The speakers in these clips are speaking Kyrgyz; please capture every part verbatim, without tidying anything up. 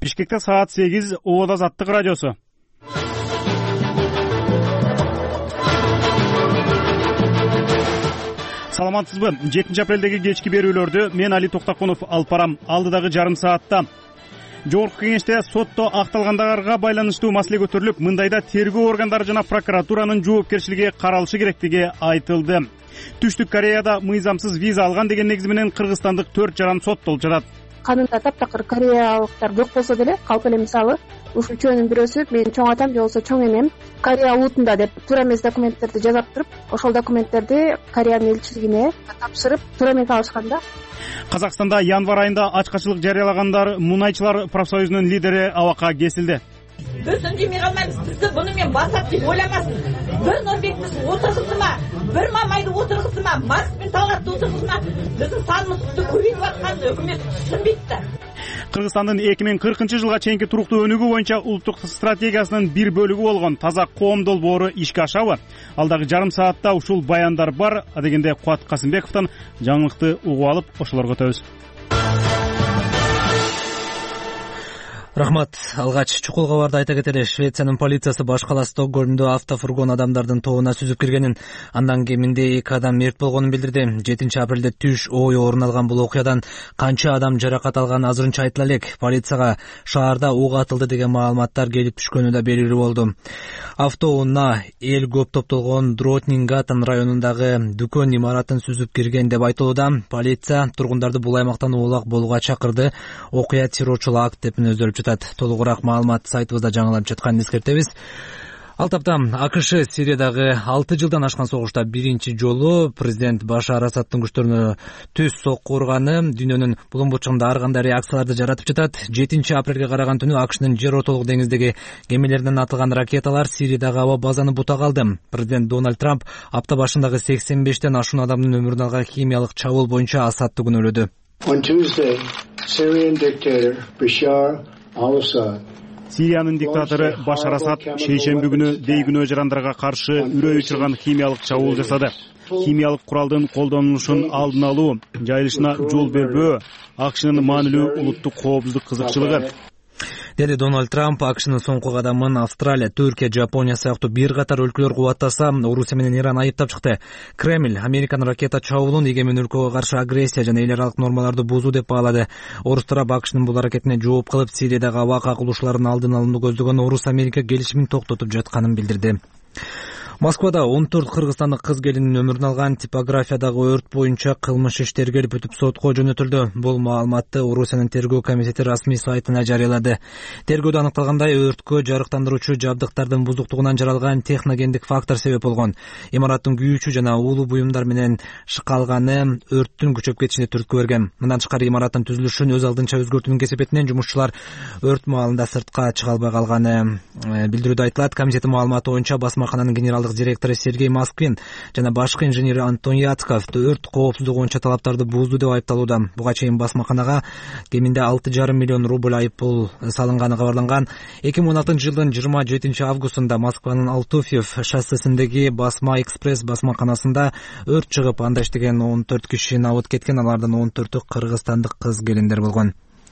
Бишкекте саат сегиз, Оот Азаттык радиосу. Саламатсызбы? жетинчи апрелдеги кечки берүүлөрдү мен Али Токтакунов алып барам. Алдыдагы жарым саатта Жогорку кеңеште сотто акталгандарга байланыштуу маселе көтөрүлүп, мындайда тергөө органдары жана прокуратуранын жоопкерчилиги каралышы керектиги айтылды. Түштүк Кореяда мыйзамсыз виза алган деген негиз менен кыргызстандык төрт жаран соттолуп жатат. Канунда таптакыр кореялыктар жок болсо деле, калп эле мисалы ушул үчөөнүн бирөөсү мен чоң атам же болбосо чоң энем Корея улутунда деп туура эмес документтерди жазап туруп, ошол документтерди Кореянын элчилигине тапшырып туура эмес алышкан да. Казакстанда январь айында ачкачылык жарыялагандар мунайчылар профсоюзунун лидери абакка кесилди. Біз үндемей қалмаймыз, бізді бұнымен басады деп ойламасын. Бір Нұрбекті отырғызды ма, бір Мамайды отырғызды ма, Маркс пен Талғатты отырғызды ма, біздің санымызды көбейтіп жатқан үкімет түсінбейді. Кыргызстандын эки миң кыркынчы жылга чейинки туруктуу өнүгүү боюнча улуттук стратегиясынын бир бөлүгү болгон таза коом долбоору ишке ашабы? Алдагы жарым саатта ушул баяндар бар. Адегенде Куат Касымбековдон жаңылыкты угуп алып, ошолорго өтөбүз. Рахмат. Алгач чукул кабарды айта кетели. Швециянын полициясы баш кала Стокгольмдо автофургон адамдардын тобуна сүзүп киргенин, андан кеминде эки адам мерт болгонун билдирди. жетинчи апрелде түш ою орун алган бул окуядан канча адам жаракат алганы азырынча айтыла элек. Полицияга шаарда ук атылды деген маалыматтар келип түшкөнү да белгилүү болду. Автоунаа эл көп топтолгон Дротнингатен районундагы дүкөн имаратын сүзүп кирген деп айтылууда. Полиция тургундарды бул аймактан улак болууга чакырды. Окуя террорчул акт деп мүнөздөлүп толугураак маалымат сайтыбызда жаңылап жатканын эскертебиз. Ал тапта АКШ Сириядагы алты жылдан ашкан согушта биринчи жолу президент Башар Асадтын күчтөрүнө түз сокку урганы дүйнөнүн булумбутчугунда ар кандай реакцияларды жаратып жатат. жетинчи апрелге караган түнү АКШнын жер ортолук деңиздеги кемелеринен атылган ракеталар Сириядагы аба базаны бута калды. Президент Дональд Трамп апта башындагы сексен бештен ашуун адамдын өмүрүн алган химиялык чабуул боюнча Асадты күнөөлөдү. On Tuesday, Syrian dictator Bashar al-Assad Сириянын диктатору Башар Асад шейшемби күнү дейгүнөө жарандарга каршы үрөй учурган химиялык чабуул жасады. Химиялык куралдын колдонулушун алдын алуу, жайылышына жол бербөө АКШнын маанилүү улуттук коопсуздук кызыкчылыгы, деди Дональд Трамп. АКШнын соңку кадамын Австралия, Түркия, Жапония сыяктуу бир катар өлкөлөр кубаттаса, Орусия менен Иран айыптап чыкты. Кремль Американын ракета чабуулун эгемен өлкөгө каршы агрессия жана эл аралык нормаларды бузуу деп баалады. Орус тарап АКШнын бул аракетине жооп кылып, Сириядагы аба кагылышуулардын алдын алууну көздөгөн Орус-Америка келишимин токтотуп жатканын билдирди. Москвада он төрт кыргызстандык кыз келиндин өмүрүн алган типографиядагы өрт боюнча кылмыш иш тергелип бүтүп сотко жөнөтүлдү. Бул маалыматты Орусиянын тергөө комитети расмий сайтына жарыялады. Тергөөдө аныкталгандай, өрткө жарыктандыруучу жабдыктардын бузуктугунан жаралган техногендик фактор себеп болгон. Имараттын күйүүчү жана уулуу буюмдар менен шыкалганы өрттүн күчөп кетишине түрткү берген. Мындан тышкары имараттын түзүлүшүн өз алдынча өзгөртүүнүн кесепетинен жумушчулар өрт маалында сыртка чыга албай калганы билдирүүдө айтылат. Комитеттин маалыматы боюнча басмакананын генерал директору Сергей Москвин жана башкы инженер Антон Яцков өрт коопсуздугу боюнча талаптарды бузду деп айыпталууда. Буга чейин басмаканага кеминде алты жарым миллион рубль айыппул салынганы кабарланган. эки миң он алтынчы жылдын жыйырма жетинчи августунда Москванын Алтуфьев шоссесиндеги Басма экспресс басмаканасында өрт чыгып, анда иштеген он төрт киши абыт кеткен. Алардын он төртү кыргызстандык кыз келиндер болгон.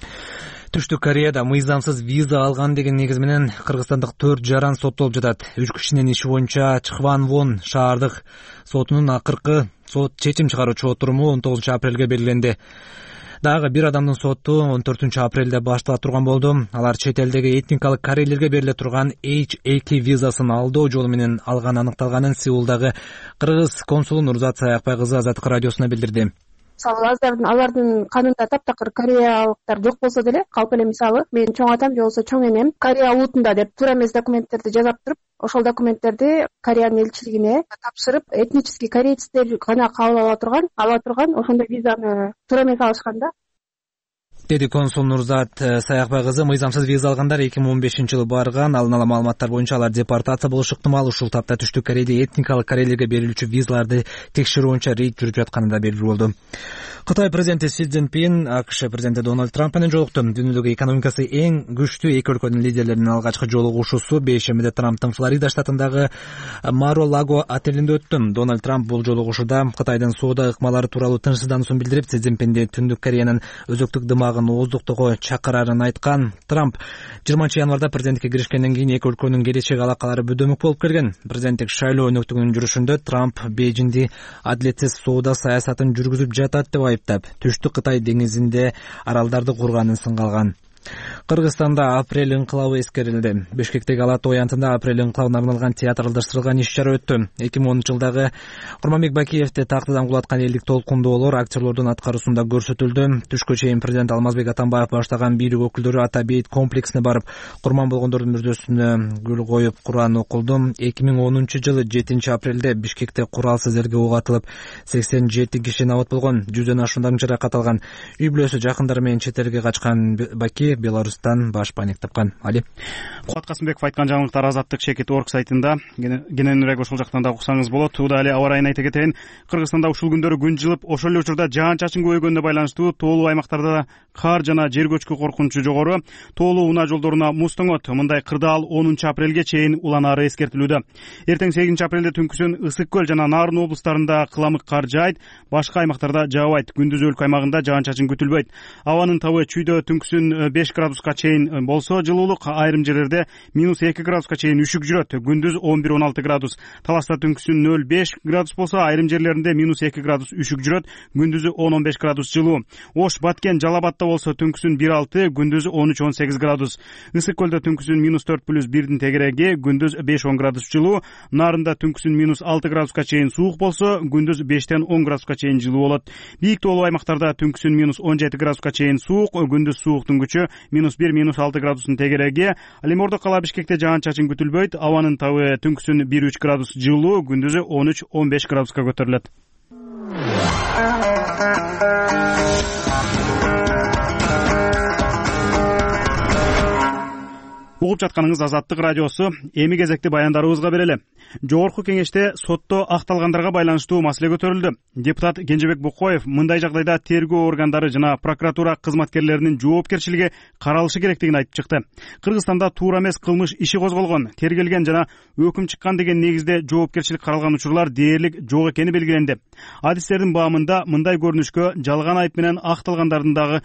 Түштүк Кореяда мыйзамсыз виза алган деген негиз менен кыргызстандык төрт жаран соттолуп жатат. Үч кишинин иши боюнча Чхванвон шаардык сотунун акыркы сот чечим чыгаруучу отуруму он тогузунчу апрелге белгиленди. Дагы бир адамдын соту он төртүнчү апрелде баштала турган болду. Алар чет элдеги этникалык корейлерге бериле турган эйч эки визасын алдоо жолу менен алган аныкталганын Сеулдагы кыргыз консулу Нурзат Саякбай кызы Азаттык радиосуна билдирди. Мисалы, алардын канунда таптакыр кореялыктар жок болсо деле, калп эле мисалы мен чоң атам же болбосо чоң энем Корея улутунда деп туура эмес документтерди жазап туруп, ошол документтерди Кореянын элчилигине тапшырып, этнический корейцтер гана кабыл ала турган, ала турган ошондой визаны туура эмес алышкан да. деди консул Нурзат Саякбай кызы. Мыйзамсыз виза алгандар эки миң он бешинчи жылы барган. Алдын ала маалыматтар боюнча алар депортация болушу ыктымал. Ушул тапта Түштүк Кореяда этникалык корейлерге берилүүчү визаларды текшерүү боюнча рейд жүрүп жатканы да белгилүү болду. Кытай президенти Си Цзиньпин АКШ президенти Дональд Трамп менен жолукту. Дүйнөдөгү экономикасы эң күчтүү эки өлкөнүн лидерлеринин алгачкы жолугушуусу бейшембиде Трамптын Флорида штатындагы Маро-Лаго отелинде өттү. Дональд Трамп бул жолугушууда Кытайдын соода ыкмалары тууралуу тынчсыздануусун билдирип, Си Цзиньпинди Түндүк Кореянын өзөктүк аймагын ооздуктоого чакырарын айткан. Трамп жыйырманчы январда президенттикке киришкенден кийин эки өлкөнүн келечек алакалары бөдөмөк болуп келген. Президенттик шайлоо өнөктүгүнүн жүрүшүндө Трамп Бейжиңди адилетсиз соода саясатын жүргүзүп жатат деп айыптап, Түштүк Кытай деңизинде аралдарды курганын сынга алган. Кыргызстанда апрель инкылабы эскерилди. Бишкектеги Ала Тоо аянтында апрель инкылабына арналган театралдаштырылган иш-чара өттү. эки миң онунчу жылдагы Курманбек Бакиевди тактыдан кулаткан элдик толкундоолор актерлордун аткаруусунда көрсөтүлдү. Түшкө чейин президент Алмазбек Атамбаев баштаган бийлик өкүлдөрү Ата бейит комплексине барып, курман болгондордун мүрдөсүнө гүл коюп, Куран окулду. эки миң онунчу жылы жетинчи апрелде Бишкекте куралсыз элге ок атылып, сексен жети киши набат болгон, жүздөн ашуудан жаракат алган. Үй бүлөсү жакындары менен чет элге качкан Баки Беларустан баш паник тапкан. Али Кубат Касымбеков айткан жаңылыктар Азаттык Шекет орг сайтында кененирээк ошол жактан да уксаңыз болот. Туура эле аба ырайын айта кетейин. Кыргызстанда ушул күндөрү күн жылып, ошол эле учурда жаан-чачын көбөйгөнүнө байланыштуу тоолуу аймактарда кар жана жер көчкү коркунучу жогору. Тоолуу унаа жолдоруна муз тоңот. Мындай кырдаал онунчу апрелге чейин уланары эскертилүүдө. Эртең сегизинчи апрелде түнкүсүн Ысык көл жана Нарын облустарында кыламык кар жаайт, башка аймактарда жаабайт. Күндүз өлкө аймагында жаан-чачын күтүлбөйт. Абанын табы чүйдө түнкүсүн беш градуска чейин болсо, жылуулук айрым жерлерде минус эки градуска чейин үшүк жүрөт. Күндүз он бир он алты градус. Таласта түнкүсүн нөл беш градус болсо, айрым жерлеринде минус эки градус үшүк жүрөт. Күндүзү он он беш градус жылуу. Ош, Баткен, Жалалабадта болсо түнкүсүн бир алты, күндүзү он үч он сегиз градус. Ысык көлдө түнкүсүн минус төрт плюс бирдин тегереги, күндүз беш он градус жылуу. Нарында түнкүсүн минус алты градуска чейин суук болсо, күндүз бештен он градуска чейин жылуу болот. Бийик тоолуу аймактарда түнкүсүн минус он жети градуска чейин суук, күндүз сууктун күчү минус бир минус алты градустун тегереги. Ал эми Ордо кала Бишкекте жаан-чачын күтүлбөйт. Абанын табы түнкүсүн бир үч градус жылуу, күндүзү он үч он беш градуска көтөрүлөт. Угуп жатканыңыз Азаттык радиосу. Эми кезекти баяндарыбызга берели. Жогорку кеңеште сотто акталгандарга байланыштуу маселе көтөрүлдү. Депутат Кенжебек Букоев мындай жагдайда тергөө органдары жана прокуратура кызматкерлеринин жоопкерчилиги каралышы керектигин айтып чыкты. Кыргызстанда туура эмес кылмыш иши козголгон, тергелген жана өкүм чыккан деген негизде жоопкерчилик каралган учурлар дээрлик жок экени белгиленди. Адистердин баамында мындай көрүнүшкө жалган айып менен акталгандардын дагы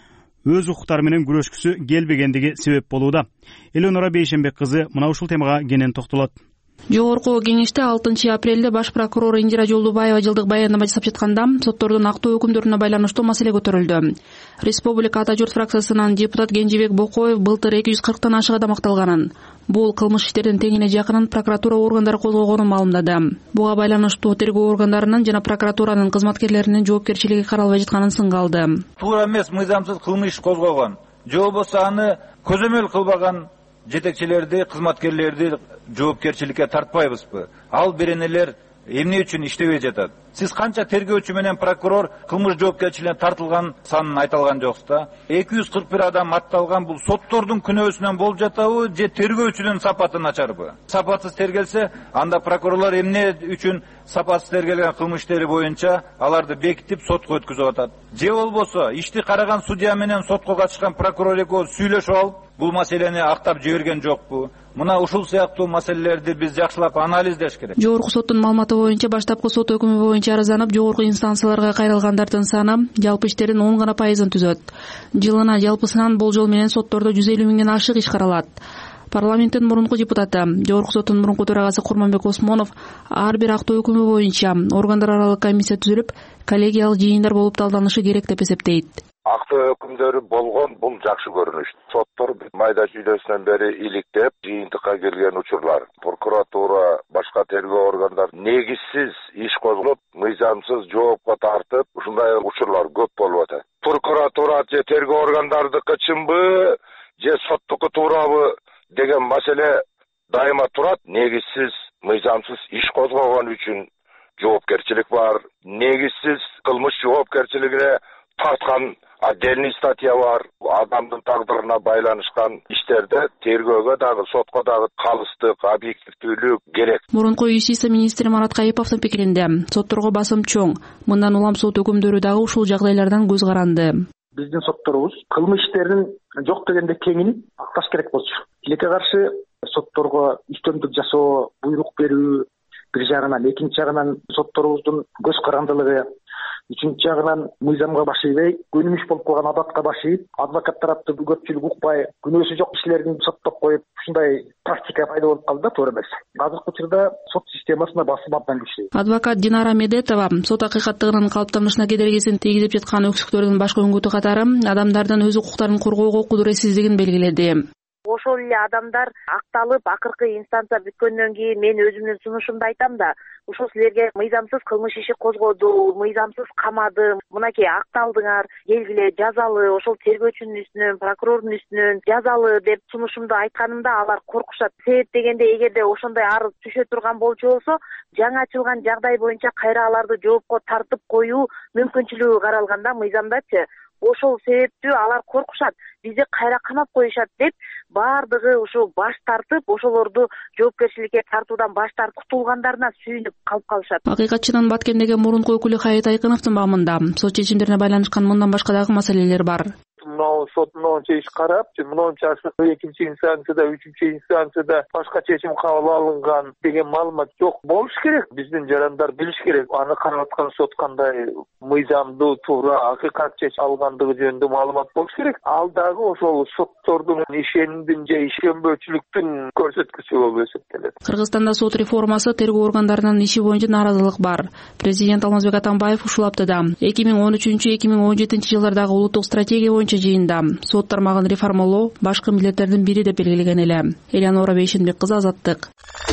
өз укуктары менен күрөшкүсү келбегендиги себеп болууда. Элеонора Бейшенбек кызы мына ушул темага кенен токтолот. Жогорку кеңеште алтынчы апрелде баш прокурор Индира Жолдубаева жылдык баяндама жасап жатканда соттордун актоо өкүмдөрүнө байланыштуу маселе көтөрүлдү. Республика Ата журт фракциясынан депутат Кенжебек Бокоев былтыр эки жүз кырктан ашык адам акталганын, бул кылмыш иштердин теңине жакынын прокуратура органдары козгогонун маалымдады. Буга байланыштуу тергөө органдарынын жана прокуратуранын кызматкерлеринин жоопкерчилиги каралбай жатканын сынга алды. Туура эмес мыйзамсыз кылмыш козгогон, же болбосо аны көзөмөл кылбаган жетекчилерди, кызматкерлерди жоопкерчиликке тартпайбызбы? Ал беренелер эмне үчүн иштебей жатат? Сиз канча тергөөчү менен прокурор кылмыш жоопкерчилигине тартылган санын айта алган жоксуз да? эки жүз кырк бир адам атталган, бул соттордун күнөөсүнөн болуп жатабы, же тергөөчүнүн сапаты начарбы? Сапатсыз тергелсе, анда прокурорлор эмне үчүн сапатсыз тергелген кылмыш иштери боюнча аларды бекитип сотко өткүзүп атат? Же болбосо ишти караган судья менен сотко катышкан прокурор экөө сүйлөшүп алып, бул маселени актап жиберген жокпу? Мына ушул сыяктуу маселелерди биз жакшылап анализдеш керек. Жогорку соттун маалыматы боюнча баштапкы сот өкүмү боюнча арызданып жогорку инстанцияларга кайрылгандардын саны жалпы иштердин он гана пайызын түзөт. Жылына жалпысынан болжол менен соттордо жүз элүү миңден ашык иш каралат. Парламенттин мурунку депутаты, жогорку соттун мурунку төрагасы Курманбек Осмонов ар бир актоо өкүмү боюнча органдар аралык комиссия түзүлүп, коллегиялык жыйындар болуп талданышы керек деп эсептейт. Актоо өкүмдөрү болгон бул жакшы көрүнүш. Соттор майда чүйдөсүнөн бери иликтеп, жыйынтыкка келген учурлар, прокуратура, башка тергөө органдар негизсиз иш козголуп, мыйзамсыз жоопко тартып, ушундай учурлар көп болуп атат. Прокуратура же тергөө органдардыкы чынбы, же соттуку туурабы деген маселе дайыма турат. Негизсиз мыйзамсыз иш козгогон үчүн жоопкерчилик бар. Негизсиз кылмыш жоопкерчилигине тарткан отдельный статья бар. Адамдын тагдырына байланышкан иштерде тергөөгө дагы сотко дагы калыстык, объективдүүлүк керек. Мурунку юстиция министри Марат Кайыповдун пикиринде сотторго басым чоң. Мындан улам сот өкүмдөрү дагы ушул жагдайлардан көз каранды. Биздин сотторубуз кылмыш иштерин жок дегенде кеңин акташ керек болчу. Тилекке каршы сотторго үстөмдүк жасоо, буйрук берүү бир жагынан, экинчи жагынан сотторубуздун көз карандылыгы, үчүнчү жагынан мыйзамга баш ийбей, күнүмүш болуп калган адатка баш ийип, адвокат тарапты көпчүлүк укпай, күнөөсү жок кишилердин соттоп коюп, ушундай практика пайда болуп калды да, туура эмес. Азыркы учурда сот системасына басым абдан күчтүү. Адвокат Динара Медетова сот акыйкаттыгынын калыптанышына кедергисин тийгизип жаткан өксүктөрдүн башкы үңгүтү катары адамдардын өз укуктарын коргоого кудуретсиздигин белгиледи. Ошол эле адамдар акталып, акыркы инстанция бүткөндөн кийин мен өзүмдүн сунушумду айтам да, ушул силерге мыйзамсыз кылмыш иши козгоду, мыйзамсыз камады, мынакей акталдыңар, келгиле жазалы, ошол тергөөчүнүн үстүнөн, прокурордун үстүнөн жазалы деп сунушумду айтканымда алар коркушат. Себеп дегенде, эгерде ошондой арыз түшө турган болчу болсо, жаңы ачылган жагдай боюнча кайра аларды жоопко тартып коюу мүмкүнчүлүгү каралган да мыйзамдачы. Ошол себептүү алар коркушат, бизди кайра камап коюшат деп баардыгы ушу баш тартып, ошолорду жоопкерчиликке тартуудан баш тартып кутулгандарына сүйүнүп калып калышат. Акыйкатчыдан Баткендеги мурунку өкүлү Хаят Айкыновдун багымында сот чечимдерине байланышкан мындан башка дагы маселелер бар. Мынау сот мынунча иш карап, мынунча экинчи инстанцияда, үчүнчү инстанцияда башка чечим кабыл алынган деген маалымат жок болуш керек. Биздин жарандар билиш керек. Аны карап аткан сот кандай мыйзамдуу, туура, акыйкат чечим алгандыгы жөнүндө маалымат болуш керек. Ал дагы ошол соттордун ишенимдин же ишенбөөчүлүктүн көрсөткүчү болуп эсептелет. Кыргызстанда сот реформасы тергөө органдарынын иши боюнча нааразылык бар. Президент Алмазбек Атамбаев ушул аптада эки миң он үчүнчү — эки миң он жетинчи жылдардагы улуттук стратегия боюнча жыйында сот тармагын реформалоо башкы милдеттердин бири деп белгилеген эле. Элеонора Бейшенбек кызы, Азаттык.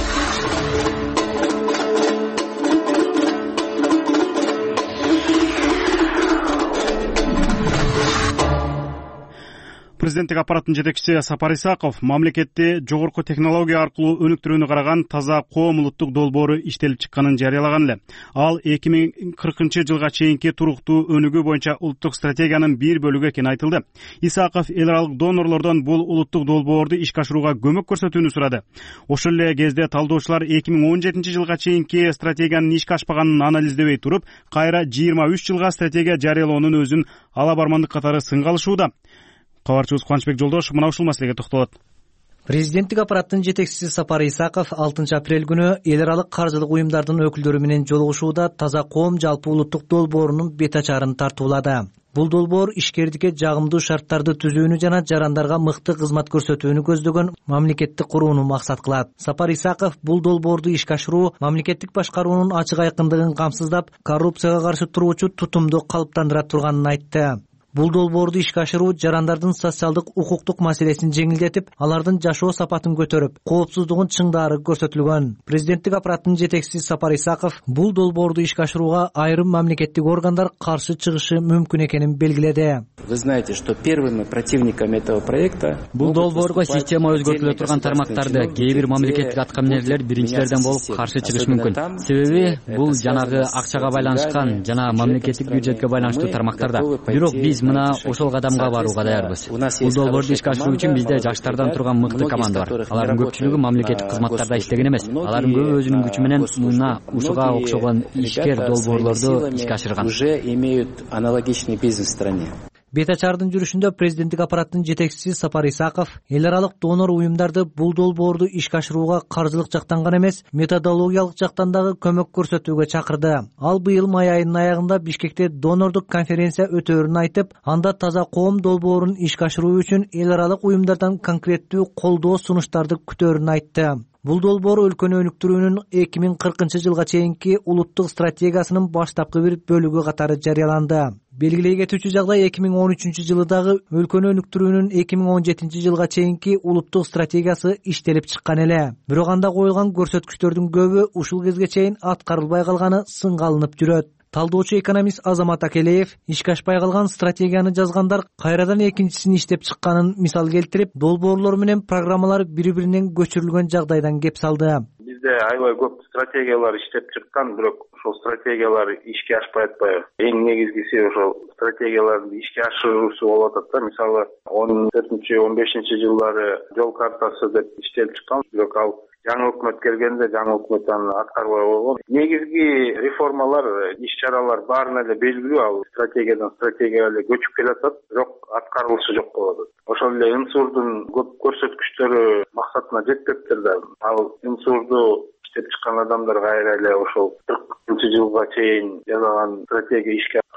Президенттик аппараттын жетекчиси Сапар Исаков мамлекетте жогорку технология аркылуу өнүктүрүүнү караган таза коом улуттук долбоору иштелип чыкканын жарыялаган эле. Ал эки миң кыркынчы жылга чейинки туруктуу өнүгүү боюнча улуттук стратегиянын бир бөлүгү экени айтылды. Исаков эл аралык донорлордон бул улуттук долбоорду ишке ашырууга көмөк көрсөтүүнү сурады. Ошол эле кезде талдоочулар эки миң он жетинчи жылга чейинки стратегиянын ишке ашпаганын анализдебей туруп, кайра жыйырма үч жылга стратегия жарыялоонун өзүн ала бармандык катары сынга алышууда. Кабарчыбыз Кубанычбек Жолдошев мына ушул маселеге токтолот. Президенттик аппараттын жетекчиси Сапар Исаков алтынчы апрель күнү эл аралык каржылык уюмдардын өкүлдөрү менен жолугушууда таза коом жалпы улуттук долбоорунун бет ачарын тартуулады. Бул долбоор ишкердикке жагымдуу шарттарды түзүүнү жана жарандарга мыкты кызмат көрсөтүүнү көздөгөн мамлекетти курууну максат кылат. Сапар Исаков бул долбоорду ишке ашыруу мамлекеттик башкаруунун ачык айкындыгын камсыздап, коррупцияга каршы туруучу тутумду калыптандыра турганын айтты. Бул долбоорду ишке ашыруу жарандардын социалдык укуктук маселесин жеңилдетип, алардын жашоо сапатын көтөрүп, коопсуздугун чыңдаары көрсөтүлгөн. Президенттик аппараттын жетекчиси Сапар Исаков бул долбоорду ишке ашырууга айрым мамлекеттик органдар каршы чыгышы мүмкүн экенин белгиледи. Вы знаете, что первыми противниками этого проекта бул долбоорго система өзгөртүлө турган тармактарды кээ бир мамлекеттик аткаминерлер биринчилерден болуп каршы чыгышы мүмкүн. Себеби бул жанагы акчага байланышкан жана мамлекеттик бюджетке байланыштуу тармактарда. Бирок биз мына ошол кадамга барууга даярбыз. Бул долбоорду ишке ашыруу үчүн бизде жаштардан турган мыкты команда бар. Алардын көпчүлүгү мамлекеттик кызматтарда иштеген эмес. Алардын көбү өзүнүн күчү менен мына ушуга окшогон ишкер долбоорлорду ишке ашырган. Уже имеют аналогичный бизнес в стране. Бет ачардын жүрүшүндө президенттик аппараттын жетекчиси Сапар Исаков эл аралык донор уюмдарды бул долбоорду ишке ашырууга каржылык жактан гана эмес, методологиялык жактан дагы көмөк көрсөтүүгө чакырды. Ал быйыл май айынын аягында Бишкекте донордук конференция өтөөрүн айтып, анда таза коом долбоорун ишке ашыруу үчүн эл аралык уюмдардан конкреттүү колдоо сунуштарды күтөөрүн айтты. Бул долбоор өлкөнү өнүктүрүүнүн эки миң кыркынчы жылга чейинки улуттук стратегиясынын баштапкы бир бөлүгү катары жарыяланды. Белгилей кетүүчү жагдай эки миң он үчүнчү жылы дагы өлкөнү өнүктүрүүнүн эки миң он жетинчи жылга чейинки улуттук стратегиясы иштелип чыккан эле. Бирок анда коюлган көрсөткүчтөрдүн көбү ушул кезге чейин аткарылбай калганы сынга алынып жүрөт. Талдоочу экономист Азамат Акелеев ишке ашпай калган стратегияны жазгандар кайрадан экинчисин иштеп чыкканын мисал келтирип, долбоорлор менен программалар бири-биринен көчүрүлгөн жагдайдан кеп салды. Бизде аябай көп стратегиялар иштеп чыккан, бирок ошол стратегиялар ишке ашпай атпайбы. Эң негизгиси ошол стратегиялардын ишке ашыруусу болуп атат да. Мисалы, он төртүнчү он бешинчи жылдары жол картасы деп иштелип чыккан, бирок ал жаңы өкмөт келгенде жаңы өкмөт аны аткарбай койгон. Негизги реформалар, иш-чаралар баарына эле белгилүү, ал стратегиядан стратегияга эле көчүп келатат, бирок аткарылышы жок болуп атат. Ошол эле ынсурдун көп көрсөткүчтөрү максатына жетпептир да. Ал ынсурду иштеп чыккан адамдар кайра эле ошол кыркынчы жылга чейин жасаган стратегия ишке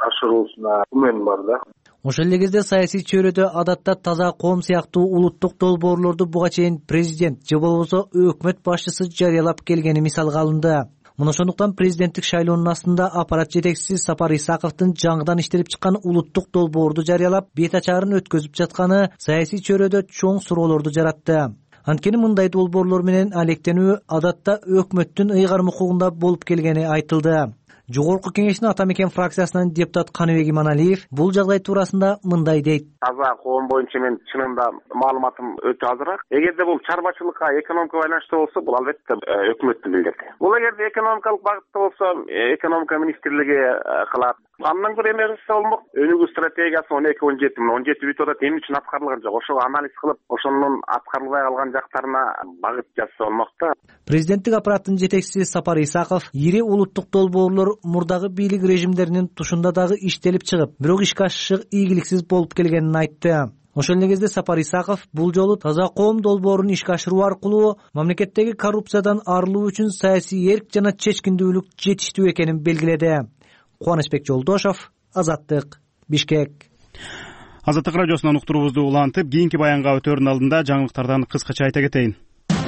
ашыруусуна күмөн бар да. Ошол эле кезде саясий чөйрөдө адатта таза коом сыяктуу улуттук долбоорлорду буга чейин президент же болбосо өкмөт башчысы жарыялап келгени мисалга алынды. Мына ошондуктан президенттик шайлоонун астында аппарат жетекчиси Сапар Исаковдун жаңыдан иштелип чыккан улуттук долбоорду жарыялап бет ачарын өткөзүп жатканы саясий чөйрөдө чоң суроолорду жаратты. Анткени мындай долбоорлор менен алектенүү адатта өкмөттүн ыйгарым укугунда болуп келгени айтылды. Жогорку кеңештин Ата Мекен фракциясынан депутат Каныбек Иманалиев бул жагдай туурасында мындай дейт. Таза коом боюнча мен чынында маалыматым өтө азыраак. Эгерде бул чарбачылыкка, экономикага байланыштуу болсо, бул албетте өкмөттүн милдети. Бул эгерде экономикалык багытта болсо, экономика министрлиги кылат. Андан көрө эме кылса болмок. Өнүгүү стратегиясы он эки он жети он жети бүт атат, эмне үчүн аткарылган жок? Ошого анализ кылып, ошонун аткарылбай калган жактарына багыт жазса болмок да. Президенттик аппараттын жетекчиси Сапар Исаков ири улуттук долбоорлор мурдагы бийлик режимдеринин тушунда дагы иштелип чыгып, бирок ишке ашышы ийгиликсиз болуп келгенин айтты. Ошол эле кезде Сапар Исаков бул жолу таза коом долбоорун ишке ашыруу аркылуу мамлекеттеги коррупциядан арылуу үчүн саясий эрк жана чечкиндүүлүк жетиштүү экенин белгиледи. Кубанычбек Жолдошов, Азаттык, Бишкек. Азаттык радиосунан уктуруубузду улантып, кийинки баянга өтөөрүн алдында жаңылыктардан кыскача айта кетейин.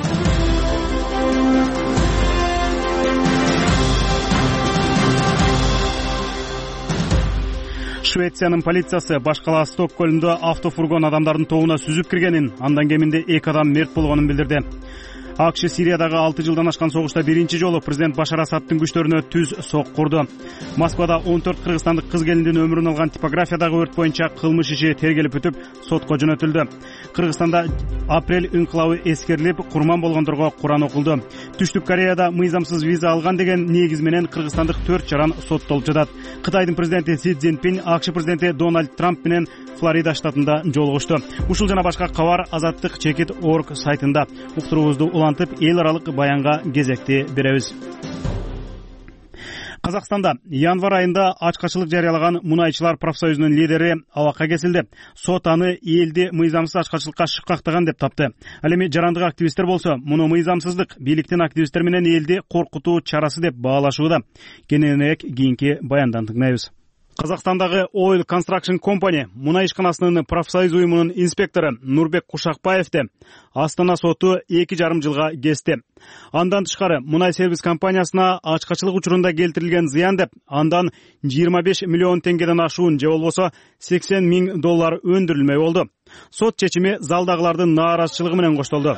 Швециянын полициясы баш кала Стокгольмдо автофургон адамдардын тобуна сүзүп киргенин, андан кеминде эки адам мерт болгонун билдирди. АКШ Сириядагы алты жылдан ашкан согушта биринчи жолу президент Башар Асадтын күчтөрүнө түз сок курду. Москвада он төрт кыргызстандык кыз келиндин өмүрүн алган типографиядагы өрт боюнча кылмыш иши тергелип бүтүп, сотко жөнөтүлдү. Кыргызстанда апрель инкылабы эскерилип, курман болгондорго Куран окулду. Түштүк Кореяда мыйзамсыз виза алган деген негиз менен кыргызстандык төрт жаран соттолуп жатат. Кытайдын президенти Си Цзиньпин АКШ президенти Дональд Трамп менен Флорида штатында жолугушту. Ушул жана башка кабар азаттык чекит точка орг сайтында. Уктуруубузду улантып, эл аралык баянга кезекти беребиз. Казакстанда январь айында ачкачылык жарыялаган мунайчылар профсоюзунун лидери абакка кесилди. Сот аны элди мыйзамсыз ачкачылыкка шыкактаган деп тапты. Ал эми жарандык активисттер болсо, муну мыйзамсыздык бийликтин активисттер менен элди коркутуу чарасы деп баалашууда. Кененирээк кийинки баяндан тыңдайбыз. Казакстандагы Oil Construction Company мунай ишканасынын профсоюз уюмунун инспектору Нурбек Кушакбаевди Астана соту эки жарым жылга кести. Андан тышкары мунай сервис компаниясына ачкачылык учурунда келтирилген зыян деп андан жыйырма беш миллион теңгеден ашуун же болбосо сексен миң доллар өндүрүлмөй болду. Сот чечими залдагылардын нааразычылыгы менен коштолду.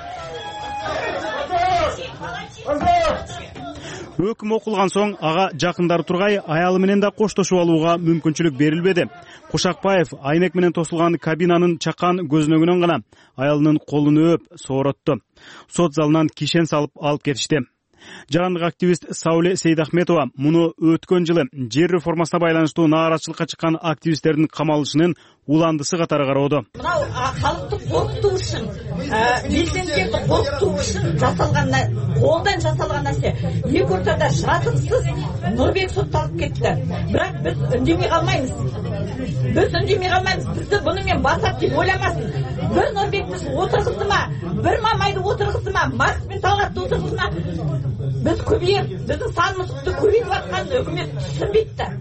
Өкүм окулган соң ага жакындары тургай аялы менен да коштошуп алууга мүмкүнчүлүк берилбеди. Кушакбаев айнек менен тосулган кабинанын чакан көзүнөгүнөн гана аялынын колун өөп сооротту. Сот залынан кишен салып алып кетишти. Жарандык активист Сауле Сейдахметова муну өткөн жылы жер реформасына байланыштуу нааразычылыкка чыккан активисттердин камалышынын уландысы катары кароодо. Мынау халыкты коркутуу үчүн, митингдерди коркутуу үчүн жасалган, колдон жасалган нерсе. Эки ортада жатымсыз Нурбек сотталып кетти. Бирок биз үндемей калмайбыз. Биз үндемей калмайбыз. Бизди буну мен басат деп ойламасын. Бир Нурбекти отургуздума, бир Мамайды отургуздума, Маркс мен Талгатты отургуздума. Biz көбейіп, біздің санымызды көбейіп атқан өкімет түсінбейді да.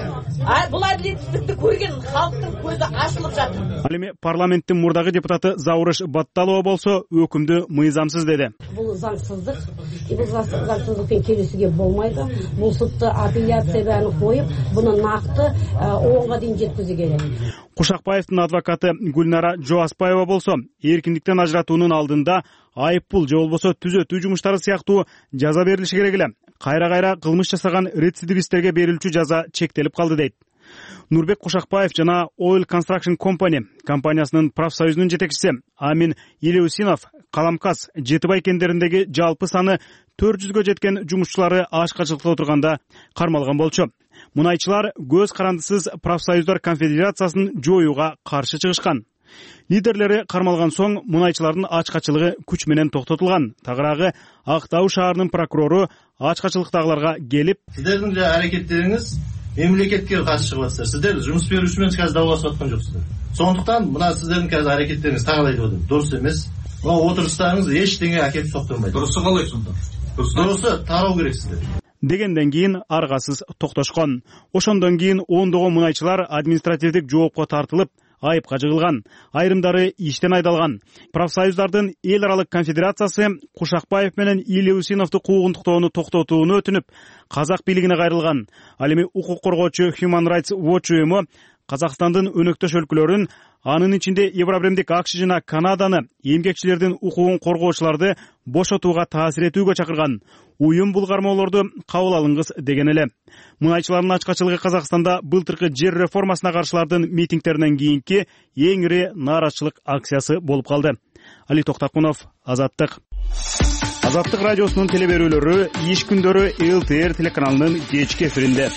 Бұл әділетсіздікті көрген халықтың көзі ашылып жатыр. Ал эми парламенттин мурдагы депутаты Заурыш Батталова болсо өкүмдү мыйзамсыз деди. Бул заңсыздык, бул заңсыздыкпен келүүсүгө болмайды. Бул сотто апелляцияны коюп, буну накты оңго дейин жеткизүү керек. Кушакбаевдин адвокаты Гүлнара Жоаспаева болсо, эркиндиктен ажыратуунун алдында айыппул же болбосо түзөтүү жумуштары сыяктуу жаза берилиши керек эле. Кайра-кайра кылмыш жасаган рецидивисттерге берилчү жаза чектелип калды дейт. Нурбек Кушакбаев жана Oil Construction Company компаниясынын профсоюзунун жетекчиси Амин Илеусинов Каламкас Жетибай кендериндеги жалпы саны төрт жүзгө жеткен жумушчулары ачкачылыкта отурганда кармалган болчу. Мунайчылар көз карандысыз профсоюздар конфедерациясын жоюуга каршы чыгышкан. Лидерлери кармалган соң мунайчылардын ачкачылыгы күч менен токтотулган. Тагыраагы Актау шаарынын прокурору ачкачылыктагыларга келип, сиздердин аракеттериңиз мемлекетке каршы чыгып атсыздар. Сиздер жумуш берүүчү менен казір даулашып аткан жоксуздар. Сондуктан мына сиздердин казір аракеттериңиз тагылайт атат. Дурус эмес. Мына отуруштарыңыз эчтеңе акелип соктурмайт. Дурусу калай сонда? Дурусу тароо керек сиздер. дегенден кийин аргасыз токтошкон. Ошондон кийин ондогон мунайчылар административдик жоопко тартылып, айыпка жыгылган, айрымдары иштен айдалган. Профсоюздардын эл аралык конфедерациясы Кушакбаев менен Илья Усиновду куугунтуктоону токтотууну өтүнүп, казак бийлигине кайрылган. Ал эми укук коргоочу Human Rights Watch уюму Казакстандын өнөктөш өлкөлөрүн, анын ичинде Евробиримдик АКШ жана Канаданы эмгекчилердин укугун коргоочуларды бошотууга таасир этүүгө чакырган. Уюм бул кармоолорду кабыл алыңыз деген эле. Мунайчылардын ачкачылыгы Казакстанда былтыркы жер реформасына каршылардын митингтеринен кийинки эң ири нааразычылык акциясы болуп калды. Али Токтакунов, Азаттык. Азаттык радиосунун телеберүүлөрү иш күндөрү эл ти эр телеканалынын кечки эфиринде.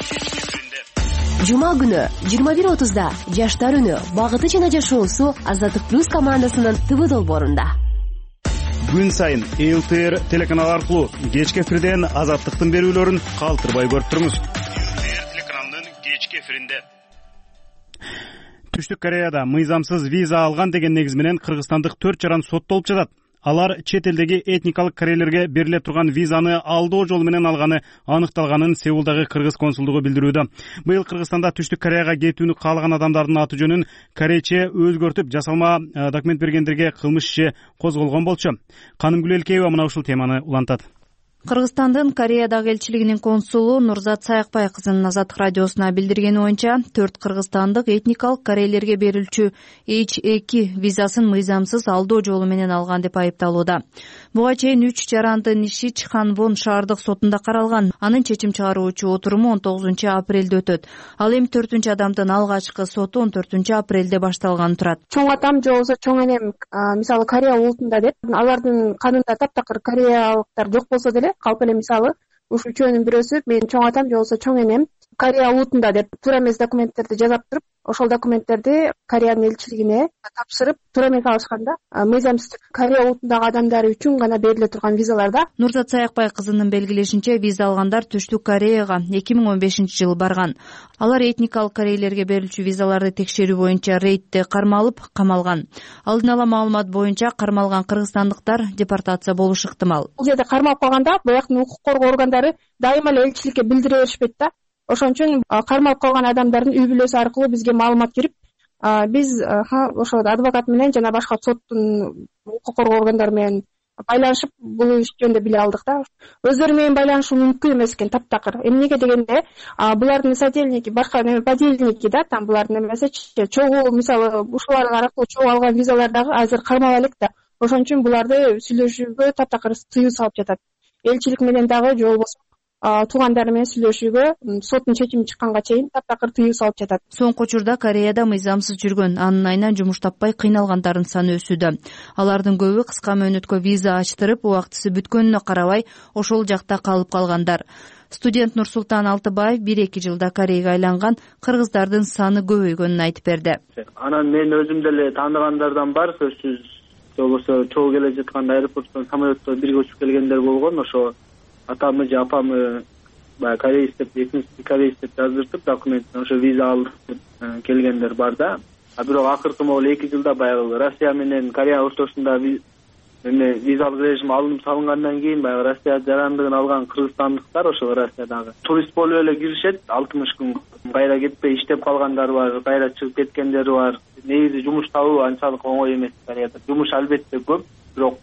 Жума күнү жыйырма бир отузда Жаштар үнү багыты жана жашоосу Азаттык плюс командасынын ТВ долбоорунда. Күн сайын эл ти эр телеканалы аркылуу кечки эфирден Азаттыктын берүүлөрүн калтырбай көрүп туруңуз. эл ти эр телеканалынын кечки эфиринде. Түштүк Кореяда мыйзамсыз виза алган деген негиз менен кыргызстандык төрт жаран соттолуп жатат. Алар чет элдеги этникалык корейлерге бериле турган визаны алдоо жолу менен алганы аныкталганын Сеулдагы кыргыз консулдугу билдирүүдө. Быйыл Кыргызстанда Түштүк Кореяга кетүүнү каалаган адамдардын аты жөнүн корейче өзгөртүп, жасалма документ бергендерге кылмыш иши козголгон болчу. Канымгүл Элкеева мына ушул теманы улантат. Кыргызстандын Кореядагы элчилигинин консулу Нурзат Саякбай кызынын Азаттык радиосуна билдиргени боюнча, төрт кыргызстандык этникалык корейлерге берилчү эйч эки визасын мыйзамсыз алдоо жолу менен алган деп айыпталууда. Буга чейин үч жарандын иши Чханвон шаардык сотунда каралган. Анын чечим чыгаруучу отуруму он тогузунчу апрелде өтөт. Ал эми төртүнчү адамдын алгачкы соту он төртүнчү апрелде башталган турат. Чоң атам же болбосо чоң энем мисалы Корея улутунда деп, алардын канында таптакыр кореялыктар жок болсо деле, калп эле мисалы ушул үчөөнүн бирөөсү менин чоң атам же болбосо чоң энем Корея улутунда деп туура эмес документтерди жасап туруп, ошол документтерди Кореянын элчилигине тапшырып, туура эмес алышканда, мыйзамсыз Корея улутундагы адамдар үчүн гана бериле турган визаларда. Нурзат Саякбай кызынын белгилешинче, виза алгандар Түштүк Кореяга эки миң он бешинчи жылы барган. Алар этникалык корейлерге берилчү визаларды текшерүү боюнча рейдте кармалып, камалган. Алдын ала маалымат боюнча кармалган кыргызстандыктар депортация болушу ыктымал. Бул жерде кармалып калганда, бияктын укук коргоо органдары дайыма эле элчиликке билдире беришпейт да. Ошон үчүн кармалып калган адамдардын үй бүлөсү аркылуу бизге маалымат кирип, биз ошо адвокат менен жана башка соттун укук коргоо органдары менен байланышып, бул иш жөнүндө биле алдык да. Өздөрү менен байланышуу мүмкүн эмес экен таптакыр. Эмнеге дегенде, булардын содельники, башка подельники да, там булардын эмесечи, чогуу мисалы ушулар аркылуу чогуу алган визалар дагы азыр кармала элек да. Ошон үчүн буларды сүйлөшүүгө таптакыр тыюу салып жатат. Элчилик менен дагы же болбосо туугандары менен сүйлөшүүгө соттун чечими чыкканга чейин таптакыр тыюу салып жатат. Соңку учурда Кореяда мыйзамсыз жүргөн, анын айынан жумуш таппай кыйналгандардын саны өсүүдө. Алардын көбү кыска мөөнөткө виза ачтырып, убактысы бүткөнүнө карабай, ошол жакта калып калгандар. Студент Нурсултан Алтыбаев бир эки жылда Кореяга айланган кыргыздардын саны көбөйгөнүн айтып берди. Анан мен өзүм деле тааныгандардан бар, сөзсүз же болбосо чогуу келе жатканда аэропорттон самолетто бирге учуп келгендер болгон. Ошо атамы же апамы баягы кореец деп, экинчи кореец деп жаздыртып документин, ошо виза алып келгендер бар да. А бирок акыркы могул эки жылда баягы Россия менен Корея ортосунда эме визалык режим алынып салынгандан кийин баягы Россия жарандыгын алган кыргызстандыктар ошо Россиядагы турист болуп эле киришет, алтымыш күн кайра кетпей иштеп калгандар бар, кайра чыгып кеткендер бар. Негизи жумуш табуу анчалык оңой эмес Кореяда. Жумуш албетте көп, бирок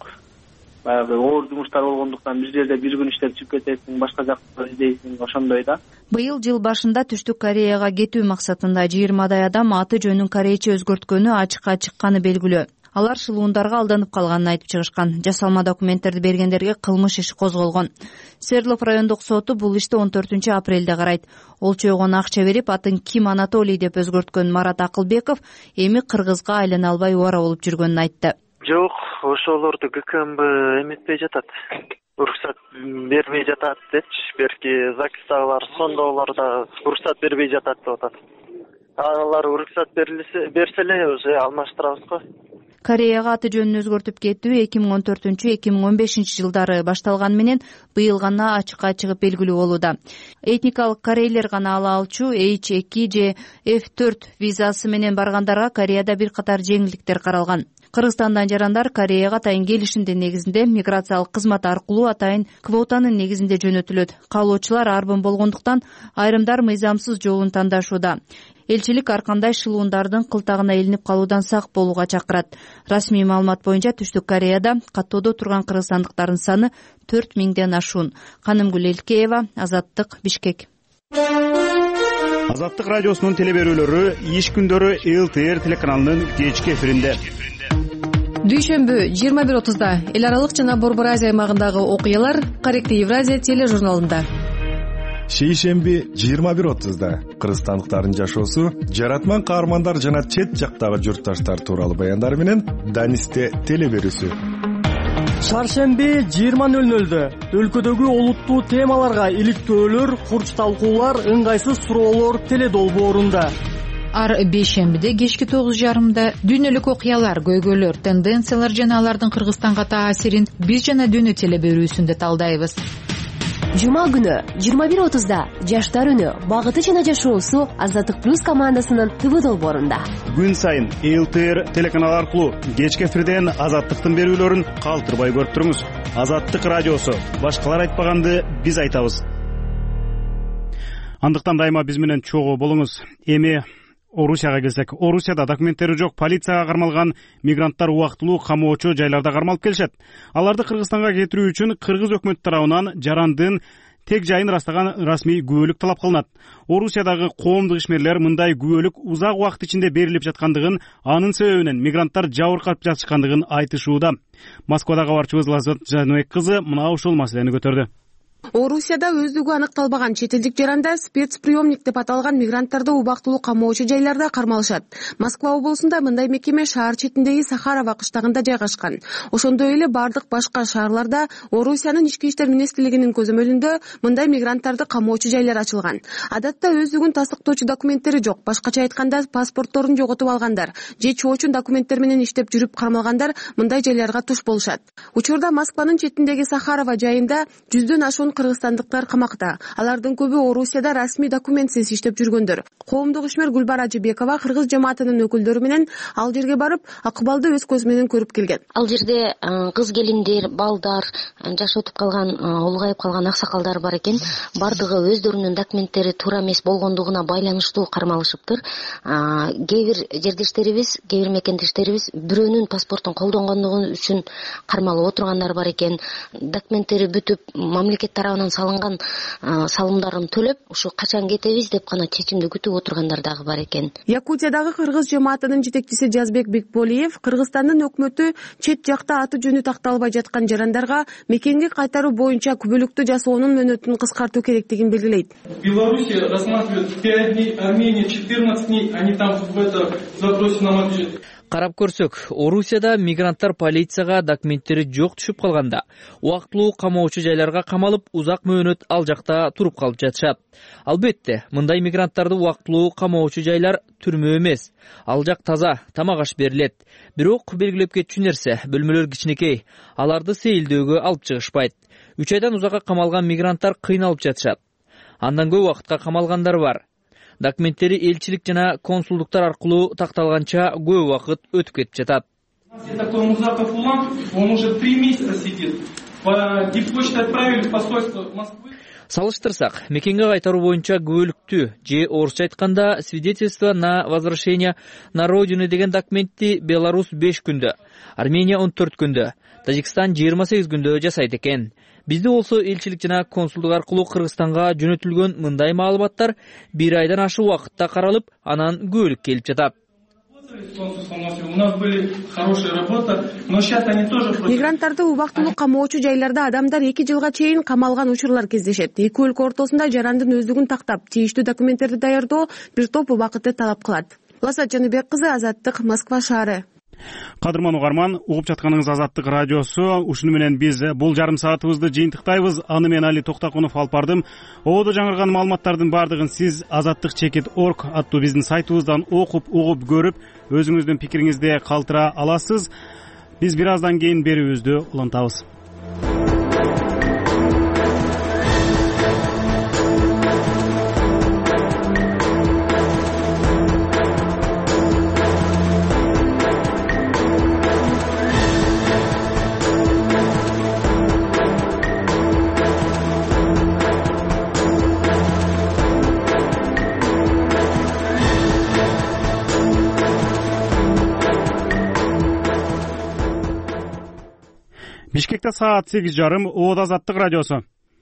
баягы оор жумуштар болгондуктан бир жерде бир күн иштеп чыгып кетесиң, башка жакта издейсиң, ошондой да. Быйыл жыл башында Түштүк Кореяга кетүү максатында жыйырмадай адам аты жөнүн корейче өзгөрткөнү ачыкка чыкканы белгилүү. Алар шылуундарга алданып калганын айтып чыгышкан. Жасалма документтерди бергендерге кылмыш иши козголгон. Свердлов райондук соту бул ишти он төртүнчү апрелде карайт. Ол чойгон акча берип, атын Ким Анатолий деп өзгөрткөн Марат Акылбеков эми кыргызга айлана албай убара болуп жүргөнүн айтты. Жок, ошолорду ГКМБ эметпей жатат. Уруксат бербей жатат депчи, берки ЗАГСтагылар, сондогулар да уруксат бербей жатат деп атат. Алар уруксат берсе эле уже алмаштырабыз го. Кореяга аты жөнүн өзгөртүп кетүү эки миң он төртүнчү эки миң он бешинчи жылдары башталган менен быйыл гана ачыкка чыгып белгилүү болууда. Этникалык корейлер гана ала алчу эйч эки же эф төрт визасы менен баргандарга Кореяда бир катар жеңилдиктер каралган. Кыргызстандан жарандар Кореяга атайын келишимдин негизинде миграциялык кызмат аркылуу атайын квотанын негизинде жөнөтүлөт. Каалоочулар арбын болгондуктан айрымдар мыйзамсыз жолун тандашууда. Элчилик ар кандай шылуундардын кылтагына илинип калуудан сак болууга чакырат. Расмий маалымат боюнча Түштүк Кореяда каттоодо турган кыргызстандыктардын саны төрт миңден ашуун. Канымгүл Элкеева, Азаттык, Бишкек. Азаттык радиосунун телеберүүлөрү иш күндөрү эл тэ эр телеканалынын кечки эфиринде. Дүйшөмбү жыйырма бир отузда эл аралык жана Борбор Азия аймагындагы окуялар Корректив Евразия тележурналында. Шейшемби жыйырма бир отузда кыргызстандыктардын жашоосу, жаратман каармандар жана чет жактагы журтташтар тууралуу баяндар менен Данисте телеберүүсү. Шаршемби жыйырма нөл нөлдө өлкөдөгү олуттуу темаларга иликтөөлөр, курч талкуулар, ыңгайсыз суроолор теледолбоорунда. Ар бейшембиде кечки тогуз жарымда дүйнөлүк окуялар, көйгөйлөр, тенденциялар жана алардын Кыргызстанга таасирин биз жана дүйнө телеберүүсүндө талдайбыз. Жума күнү жыйырма бир отузда Жаштар үнү багыты жана жашоосу Азаттык плюс командасынын ТВ долбоорунда. Күн сайын эл тэ эр телеканалы аркылуу кечки эфирден Азаттыктын берүүлөрүн калтырбай көрүп туруңуз. Азаттык радиосу, башкалар айтпаганды биз айтабыз. Андыктан дайыма биз менен чогуу болуңуз. Эми Орусияга келсек, Орусияда документтери жок полицияга кармалган мигранттар убактылуу камоочу жайларда кармалып келишет. Аларды Кыргызстанга кетирүү үчүн кыргыз өкмөтү тарабынан жарандын тег жайын ырастаган расмий күбөлүк талап кылынат. Орусиядагы коомдук ишмерлер мындай күбөлүк узак убакыт ичинде берилип жаткандыгын, анын себебинен мигранттар жабыркап жатышкандыгын айтышууда. Москвада кабарчыбыз Лаззат Жаныбек кызы мына ушул маселени көтөрдү. Орусияда өздүгү аныкталбаган чет элдик жарандар спецприемник деп аталган мигранттарды убактылуу камоочу жайларда кармалышат. Москва облусунда мындай мекеме шаар четиндеги Сахарова кыштагында жайгашкан. Ошондой эле бардык башка шаарларда Орусиянын ички иштер министрлигинин көзөмөлүндө мындай мигранттарды камоочу жайлар ачылган. Адатта өздүгүн тастыктоочу документтери жок, башкача айтканда паспортторун жоготуп алгандар же чоочун документтер менен иштеп жүрүп кармалгандар мындай жайларга туш болушат. Учурда Москванын четиндеги Сахарова жайында жүздөн ашуун кыргызстандыктар камакта. Алардын көбү Орусияда расмий документсиз иштеп жүргөндөр. Коомдук ишмер Гүлбар Ажыбекова кыргыз жамаатынын өкүлдөрү менен ал жерге барып, акыбалды өз көзү менен көрүп келген. Ал жерде кыз келиндер, балдар, жаш өтүп калган, улгайып калган аксакалдар бар экен. Бардыгы өздөрүнүн документтери туура эмес болгондугуна байланыштуу кармалышыптыр. Кээ бир жердештерибиз, кээ бир мекендештерибиз бирөөнүн паспортун колдонгондугу үчүн кармалып отургандар бар экен. Документтери бүтүп, мамлекет тарабынан салынган салымдарын төлөп, ушу качан кетебиз деп гана чечимди күтүп отургандар дагы бар экен. Якутиядагы кыргыз жамаатынын жетекчиси Жазбек Бекболиев Кыргызстандын өкмөтү чет жакта аты жөнү такталбай жаткан жарандарга мекенге кайтаруу боюнча күбөлүктү жасоонун мөөнөтүн кыскартуу керектигин белгилейт. В Беларуси рассматривают пять дней, Армения четырнадцать дней, они там в этом запросе нам отвечают. Карап көрсөк, Орусияда мигранттар полицияга документтери жок түшүп калганда, убактылуу камоочу жайларга камалып, узак мөөнөт ал жакта туруп калып жатышат. Албетте, мындай мигранттарды убактылуу камоочу жайлар түрмө эмес. Ал жак таза, тамак аш берилет. Бирок белгилеп кетчү нерсе, бөлмөлөр кичинекей, аларды сейилдөөгө алып чыгышпайт. үч айдан узакка камалган мигранттар кыйналып жатышат. Андан көп убакытка камалгандар бар. Документтери элчилик жана консулдуктар аркылуу такталганча көп убакыт өтүп кетип жатат. Такой Музаков Улан, он уже три месяца сидит. По диппочте отправили в посольство Москвы. Салыштырсак, мекенге кайтаруу боюнча күбөлүктүү же орусча айтканда свидетельство на возвращение на родину деген документти Беларусь беш күндө, Армения он төрт күндө, Тажикстан жыйырма сегиз күндө жасайт экен. Бизде болсо элчилик жана консулдук аркылуу Кыргызстанга жөнөтүлгөн мындай маалыматтар бир айдан ашык убакытта каралып, анан күбөлүк келип жатат. Мигранттарды убактылуу камоочу жайларда адамдар эки жылга чейин камалган учурлар кездешет. Эки өлкө ортосунда жарандын өздүгүн тактап, тийиштүү документтерди даярдоо бир топ убакытты талап кылат. Лаззат Жаныбек кызы, Азаттык, Москва шаары. Кадырман угарман, угуп жатканыңыз Азаттык радиосу. Ушуну менен биз бул жарым саатыбызды жыйынтыктайбыз. Аны мен Али Токтакунов алып бардым. Ободо жаңырган маалыматтардын бардыгын сиз азаттык чекит орг аттуу биздин сайтыбыздан окуп, угуп, көрүп, өзүңүздүн пикириңизди калтыра аласыз. Биз бир аздан кийин берүүбүздү улантабыз. Бишкекте саат сегиз жарым. Оот Азаттык радиосу.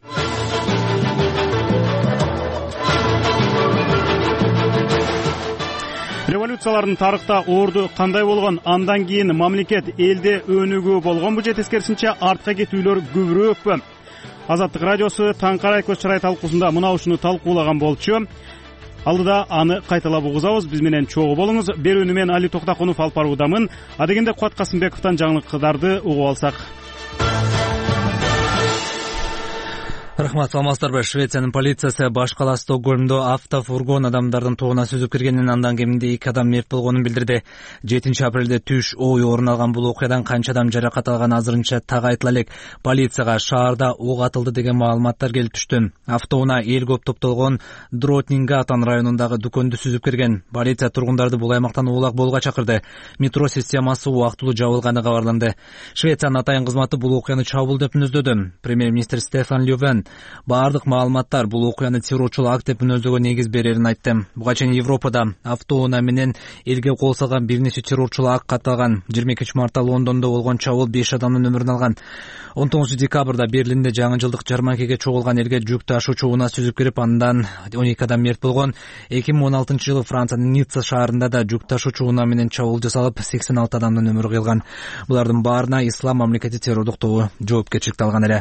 Революциялардын тарыхта орду кандай болгон, андан кийин мамлекет элде өнүгүү болгонбу же тескерисинче артка кетүүлөр көбүрөөкпү? Азаттык радиосу таң карай көз чарай талкуусунда мына ушуну талкуулаган болчу. Алдыда аны кайталап угузабыз. Биз менен чогуу болуңуз. Берүүнү мен Али Токтакунов алып баруудамын. Адегенде Куат Касымбековдон жаңылыктарды угуп алсак. Рахмат, саламатсыздарбы. Швециянын полициясы баш кала Стокгольмдо автофургон адамдардын тобуна сүзүп киргенин, андан кеминде эки адам мерт болгонун билдирди. жетинчи апрелде түш ой орун алган бул окуядан канча адам жаракат алган азырынча так айтыла элек. Полицияга шаарда ок атылды деген маалыматтар келип түштү. Автоунаа эл көп топтолгон Дротнингатан районундагы дүкөндү сүзүп кирген. Полиция тургундарды бул аймактан улак болууга чакырды. Метро системасы убактылуу жабылганы кабарланды. Швециянын атайын кызматы бул окуяны чабуул деп мүнөздөдү. Премьер-министр Стефан Лёвен баардык маалыматтар бул окуяны террорчулук акт деп мүнөздөгө негиз берерин айтты. Буга чейин Европада автоунаа менен элге кол салган бир нече террорчулук акт катталган. жыйырма экинчи мартта Лондондо болгон чабуул беш адамдын өмүрүн алган. он тогузунчу декабрда Берлинде жаңы жылдык жарманкеге чогулган элге жүк ташуучу унаа сүзүп кирип, андан он эки адам мерт болгон. эки миң он алтынчы жылы Франциянын Ницца шаарында да жүк ташуучу унаа менен чабуул жасалып, сексен алты адамдын өмүрү кыйылган. Булардын баарына Ислам мамлекети террордук тобу жоопкерчиликти алган эле.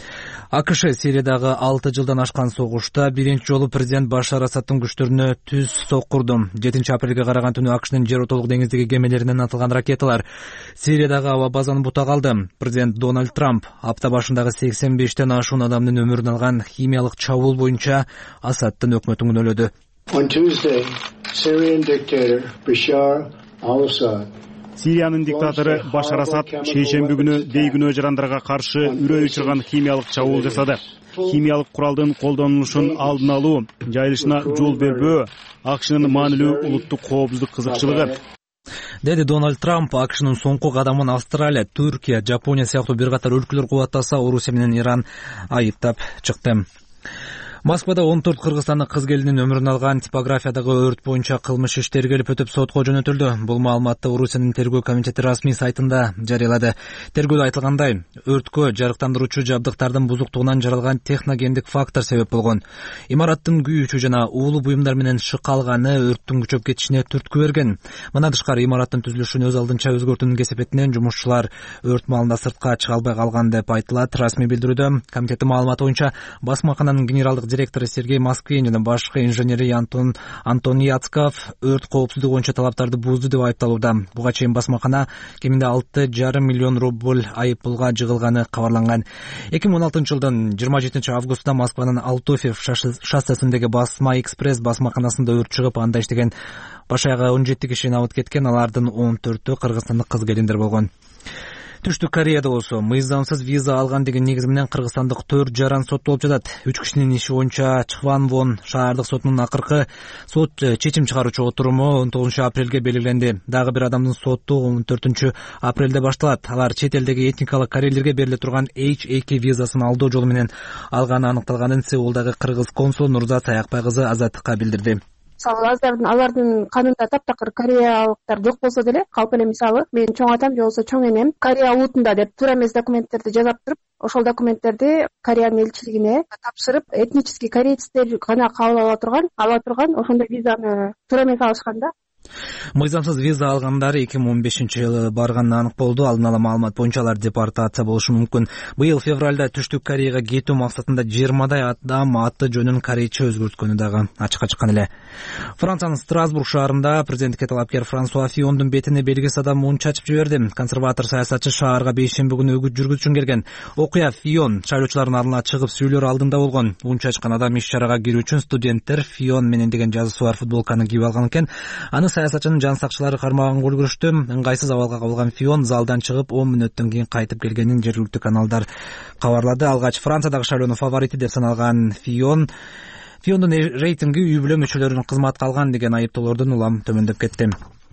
АКШ Сириядагы алты жылдан ашкан согушта биринчи жолу президент Башар Асадтын күчтөрүнө түз соккурду. жетинчи апрелге караган түнү АКШнын жер отолук деңиздеги кемелеринен атылган ракеталар Сириядагы аба базаны бутак алды. Президент Дональд Трамп апта башындагы сексен бештен ашуун адамдын өмүрүн алган химиялык чабуул боюнча Асадтын өкмөтүн күнөөлөдү. On Tuesday, Syrian dictator Bashar al-Assad Сириянын диктатору Башар Асад шейшемби күнү дейгүнөө жарандарга каршы үрөй учурган химиялык чабуул жасады. Химиялык куралдын колдонулушун алдын алуу, жайылышына жол бербөө АКШнын маанилүү улуттук коопсуздук кызыкчылыгы, деди Дональд Трамп. АКШнын соңку кадамын Австралия, Түркия, Жапония сыяктуу бир катар өлкөлөр кубаттаса, Орусия менен Иран айыптап чыкты. Москвада он төрт кыргызстандык кыз келинин өмүрүн алган типографиядагы өрт боюнча кылмыш иш тергелип өтүп сотко жөнөтүлдү. Бул маалыматты Орусиянын тергөө комитети расмий сайтында жарыялады. Тергөөдө айтылгандай, өрткө жарыктандыруучу жабдыктардын бузуктугунан жаралган техногендик фактор себеп болгон. Имараттын күйүүчү жана уулуу буюмдар менен шык алганы өрттүн күчөп кетишине түрткү берген. Мына тышкары имараттын түзүлүшүн өз алдынча өзгөртүүнүн кесепетинен жумушчулар өрт маалында сыртка чыга албай калган деп айтылат расмий билдирүүдө. Комитеттин маалыматы боюнча басмакананын генералдык директору Сергей Москвин жана башкы инженери Антон Антон Яцков өрт коопсуздугу боюнча талаптарды бузду деп айыпталууда. Буга чейин басмакана кеминде алты жарым миллион рубль айып пулга жыгылганы кабарланган. эки миң он алтынчы жылдын жыйырма жетинчи августта Москванын Алтуфьев шоссесиндеги Басма экспресс басмаканасында өрт чыгып, анда иштеген баш аягы он жети киши абыт кеткен. Алардын он төртү кыргызстандык кыз келиндер болгон. Түштүк Кореяда болсо мыйзамсыз виза алган деген негиз менен кыргызстандык төрт жаран соттолуп жатат. Үч кишинин иши боюнча Чхванвон шаардык сотунун акыркы сот чечим чыгаруучу отуруму он тогузунчу апрелге белгиленди. Дагы бир адамдын соту он төртүнчү апрелде башталат. Алар чет элдеги этникалык корейлерге бериле турган эйч эки визасын алдоо жолу менен алганы аныкталганын Сеулдагы кыргыз консул Нурзат Саякбай кызы Азаттыкка билдирди. Мисалы аздардын алардын канында таптакыр кореялыктар жок болсо деле, калп эле мисалы менин чоң атам же болбосо чоң энем Корея улутунда деп туура эмес документтерди жасап туруп, ошол документтерди Кореянын элчилигине тапшырып, этнический корейцтер гана кабыл ала турган, ала турган ошондой визаны туура эмес алышкан да. Мыйзамсыз виза алгандар эки миң он бешинчи жылы барганы анык болду. Алдын ала маалымат боюнча алар депортация болушу мүмкүн. Быйыл февралда Түштүк Кореяга кетүү максатында жыйырмадай адам аты жөнүн корейче өзгөрткөнү дагы ачыкка чыккан эле. Франциянын Страсбург шаарында президенттикке талапкер Франсуа Фиондун бетине белгисиз адам мун чачып жиберди. Консерватор саясатчы шаарга бейшемби күнү үгүт жүргүзүшүн келген. Окуя Фион шайлоочулардын алдына чыгып сүйлөр алдында болгон. Мун чачкан адам иш чарага кирүү үчүн студенттер Фион менен деген жазуусу бар футболканы кийип алган экен. Аны саясатчынын жан сакчылары кармаган көргүрүштү. Ыңгайсыз абалга кабылган Фион залдан чыгып он мүнөттөн кийин кайтып келгенин жергиликтүү каналдар кабарлады. Алгач Франциядагы шайлоонун фаворити деп саналган Фион Фиондун рейтинги үй бүлө мүчөлөрүнүн кызматка алган деген айыптоолордон улам төмөндөп кетти.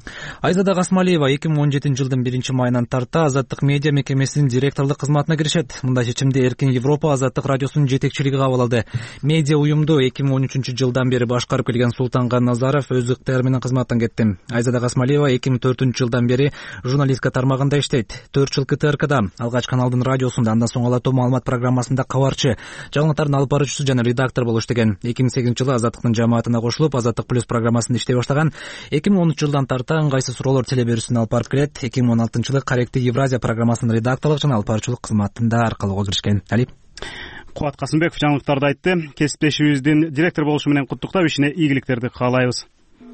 Айзада Касмалиева эки миң он жетинчи жылдын биринчи майынан тарта Азаттык медиа мекемесинин директорлук кызматына киришет. Мындай чечимди Эркин Европа Азаттык радиосунун жетекчилиги кабыл алды. Медиа уюмду эки миң он үчүнчү жылдан бери башкарып келген Султанган Назаров өз ыктыяры менен кызматтан кетти. Айзада Касмалиева эки миң төртүнчү жылдан бери журналистика тармагында иштейт. төрт жыл ка тэ эр када, Алгач каналдын радиосунда, андан соң Ала тоо маалымат программасында кабарчы, жаңылыктардын алып баруучусу жана редактор болуп иштеген. эки миң сегизинчи жылы Азаттыктын жамаатына кошулуп, Азаттык плюс программасында иштей баштаган. эки миң онунчу жылдан тарта ыңгайсыз суроолор теле берүүсүн алып барып келет. эки миң он алтынчы жылы Каректи Евразия программасынын редакторлук жана алып баруучулук кызматында аркалоого киришкен. Али Кубат Касымбеков жаңылыктарды айтты. Кесиптешибиздин директор болушу менен куттуктап, ишине ийгиликтерди каалайбыз.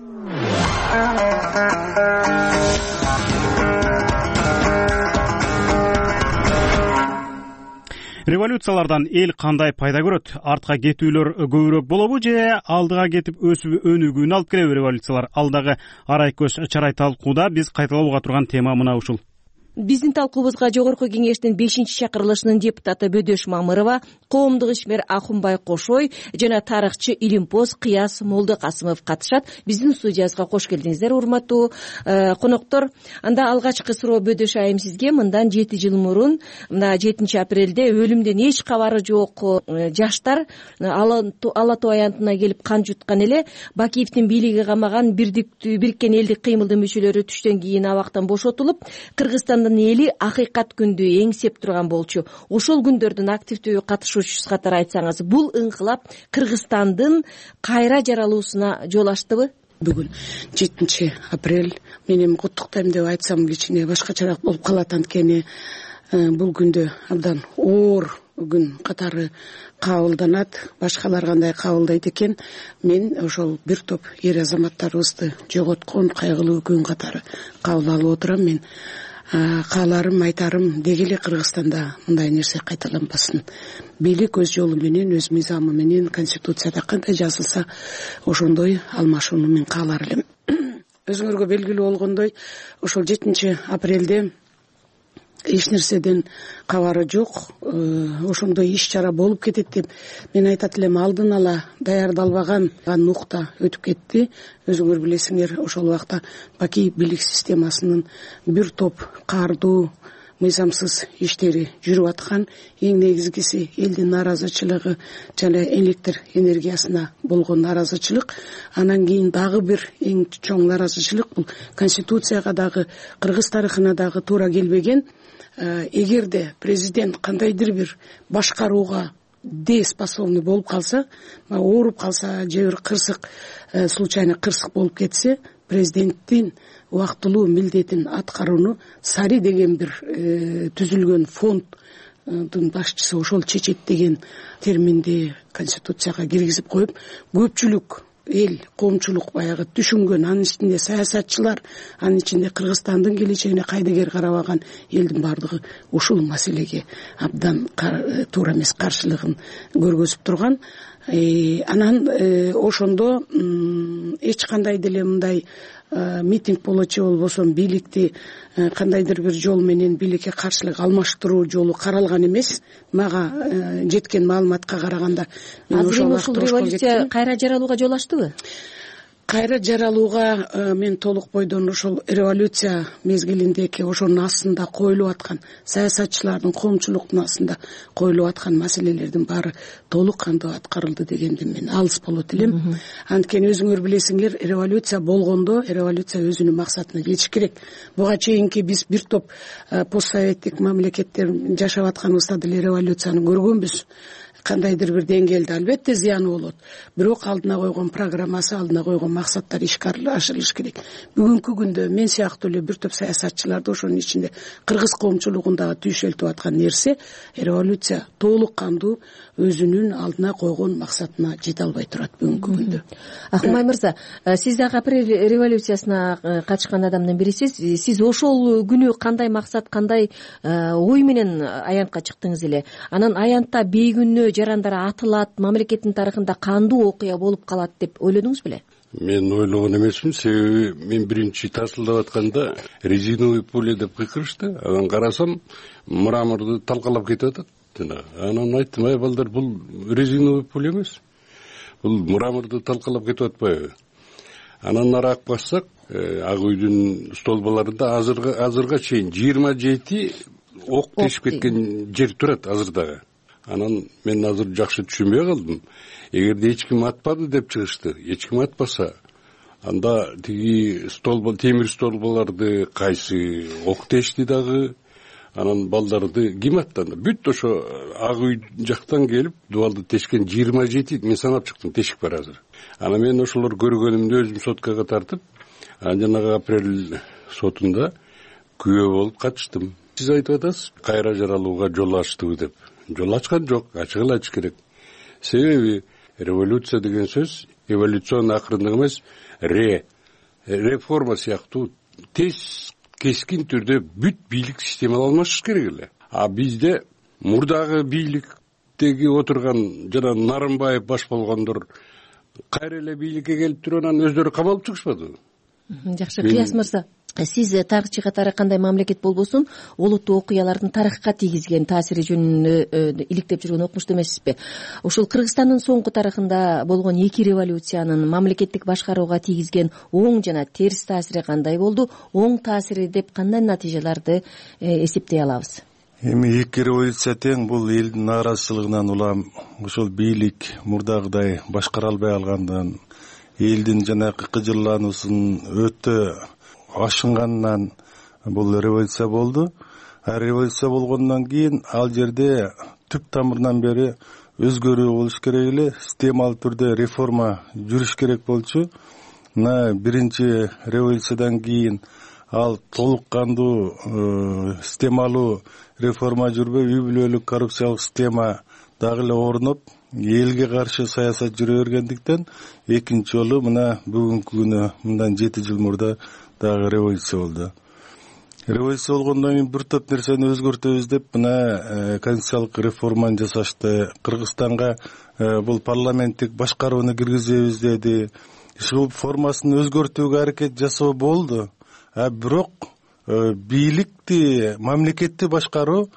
Революциялардан эл кандай пайда көрөт? Артка кетүүлөр көбүрөөк болобу же алдыга кетип өсүп өнүгүүнү алып келеби революциялар? Алдагы арай көз чарай талкууда биз кайталап турган тема мына ушул. Биздин талкуубузга Жогорку Кеңештин бешинчи чакырылышынын депутаты Бөдөш Мамырова, коомдук ишмер Акунбай Кошой жана тарыхчы Илимпоз Кыяс Молдокасымов катышат. Биздин студиябызга кош келдиңиздер, урматтуу коноктор. Анда алгачкы суроо Бөдөш айым сизге. Мындан жети жыл мурун, мына жетинчи апрелде өлүмдөн эч кабары жок жаштар Ала тоо аянтына келип кан жуткан эле. Бакиевдин бийлиги камаган Бириккен элдик кыймылдын мүчөлөрү түштөн кийин абактан бошотулуп, Кыргызстандын эли акыйкат күндү эңсеп турган болчу. Ошол күндөрдүн активдүү катышуучусу катары айтсаңыз, бул ыңкылап Кыргызстандын кайра жаралуусуна жол ачтыбы? Бүгүн жетинчи апрель менен куттуктайм деп айтсам кичине башкачараак болуп калат. Анткени бул күндө абдан оор күн катары кабылданат. Башкалар кандай кабылдайт экен? Мен ошол бир топ эр азаматтарыбызды жоготкон кайгылуу күн катары кабыл алып отурам. Мен кааларым, айтарым, деги эле Кыргызстанда мындай нерсе кайталанбасын. Бийлик өз жолу менен, өз мыйзамы менен, конституцияда кандай жазылса, ошондой алмашууну мен каалар элем. Өзүңөргө белгилүү болгондой, ошол жетинчи апрелде эч нерседен кабары жок, ошондой иш чара болуп кетет деп мен айтат элем. Алдын ала даярдалбаган нукта өтүп кетти. Өзүңөр билесиңер, ошол убакта Бакиев бийлик системасынын бир топ каардуу, мыйзамсыз иштери жүрүп аткан. Эң негизгиси элдин нааразычылыгы жана электр энергиясына болгон нааразычылык. Анан кийин дагы бир эң чоң нааразычылык бул конституцияга дагы, кыргыз тарыхына дагы туура келбеген. Эгерде президент кандайдыр бир башкарууга дееспособный болуп калса, ооруп калса же бир кырсык, случайно кырсык болуп кетсе, президенттин убактылуу милдетин аткарууну Сари деген бир түзүлгөн фонддун башчысы ошол чечет деген терминди конституцияга киргизип коюп, көпчүлүк эл, коомчулук баягы түшүнгөн, анын ичинде саясатчылар, анын ичинде Кыргызстандын келечегине кайдыгер карабаган элдин бардыгы ушул маселеге абдан туура эмес каршылыгын көргөзүп турган. Анан ошондо эч кандай деле мындай митинг болочу болбосо бийликти кандайдыр бир жол менен бийликке каршылык алмаштыруу жолу каралган эмес. Мага жеткен маалыматка караганда ошол революция кайра жаралууга жол ачтыбы? Кайра жаралууга мен толук бойдон ошол революция мезгилиндеги ошонун астында коюлуп аткан, саясатчылардын, коомчулуктун астында коюлуп аткан маселелердин баары толук кандуу аткарылды дегенден мен алыс болот элем. Анткени өзүңөр билесиңер, революция болгондо революция өзүнүн максатына жетиш керек. Буга чейинки биз бир топ постсоветтик мамлекеттер жашап атканыбызда деле революцияны көргөнбүз. Кандайдыр бир деңгээлде албетте зыяны болот. Бирок алдына койгон программасы, алдына койгон максаттар ишке ашырылыш керек. Бүгүнкү күндө мен сыяктуу эле бир топ саясатчыларды, ошонун ичинде кыргыз коомчулугундагы түйшөлтүп аткан нерсе, революция толук кандуу өзүнүн алдына койгон максатына жете албай турат бүгүнкү күндө. Акунбай мырза, сиз дагы апрель революциясына катышкан адамдын бирисиз. Сиз ошол күнү кандай максат, кандай ой менен аянтка чыктыңыз эле? Анан аянтта бейгүнөө жарандар атылат, мамлекеттин тарыхында кандуу окуя болуп калат деп ойлодуңуз беле? Мен ойлогон эмесмин, себеби мен биринчи тарсылдап атканда резиновый пуля деп кыйкырышты. Анан карасам, мраморду талкалап кетип атат. Анан айттым, ай балдар, бул резиновый пуля эмес. Бул мраморду талкалап кетип атпайбы? Анан нарак бассак, ак үйдүн столбаларында азырга азырга чейин жыйырма жети ок тешип кеткен жер турат азыр дагы. Анан мен азыр жакшы түшүнбөй калдым. Эгерде эч ким атпады деп чыгышты, эч ким атпаса, анда тиги столбал, темир столбаларды кайсы ок тешти дагы, анан балдарды ким аттанды? Бүт ошо ак үй жактан келип дубалды тешкен жыйырма жети, мен санап чыктым, тешик бар азыр. Анан мен ошолор көргөнүмдө өзүм соткага тартып, анан жанагы апрель сотунда күбө болуп катыштым. Сиз айтып атасыз, кайра жаралууга жол ачтыбы деп. Жол ачкан жок, ачык эле ачыш керек. Себеби революция деген сөз эволюцион акырындык эмес, ре реформа сыяктуу тез кескин түрдө бүт бийлик системалар алмашыш керек эле. А бизде мурдагы бийликтеги отурган жана Нарымбаев баш болгондор кайра эле бийликке келип туруп анан өздөрү камалып чыгышпадыбы? Жакшы, Кыяс мырза, сиз тарыхчы катары кандай мамлекет болбосун олуттуу окуялардын тарыхка тийгизген таасири жөнүндө иликтеп жүргөн окумуштуу эмессизби? Ушул Кыргызстандын соңку тарыхында болгон эки революциянын мамлекеттик башкарууга тийгизген оң жана терс таасири кандай болду? Оң таасири деп кандай натыйжаларды эсептей алабыз? Эми эки революция тең, бул элдин нааразычылыгынан улам ошол бийлик мурдагыдай башкара албай калгандан, элдин жанагы кыжырлануусун өтө ашынганынан бул революция болду. А революция болгондон кийин ал жерде түп тамырынан бери өзгөрүү болуш керек эле, системалуу түрдө реформа жүрүш керек болчу. Мына биринчи революциядан кийин ал толук кандуу системалуу реформа жүрбөй, үй бүлөлүк коррупциялык система дагы эле орноп, элге каршы саясат жүрө бергендиктен экинчи жолу мына бүгүнкү күнү мындан жети жыл мурда дагы революция болду. Революция болгондон кийин бир топ нерсени өзгөртөбүз деп мына конституциялык реформаны жасашты. Кыргызстанга бул парламенттик башкарууну киргизебиз деди. Ушул формасын өзгөртүүгө аракет жасоо болду. А бирок бийликти, мамлекетти башкаруу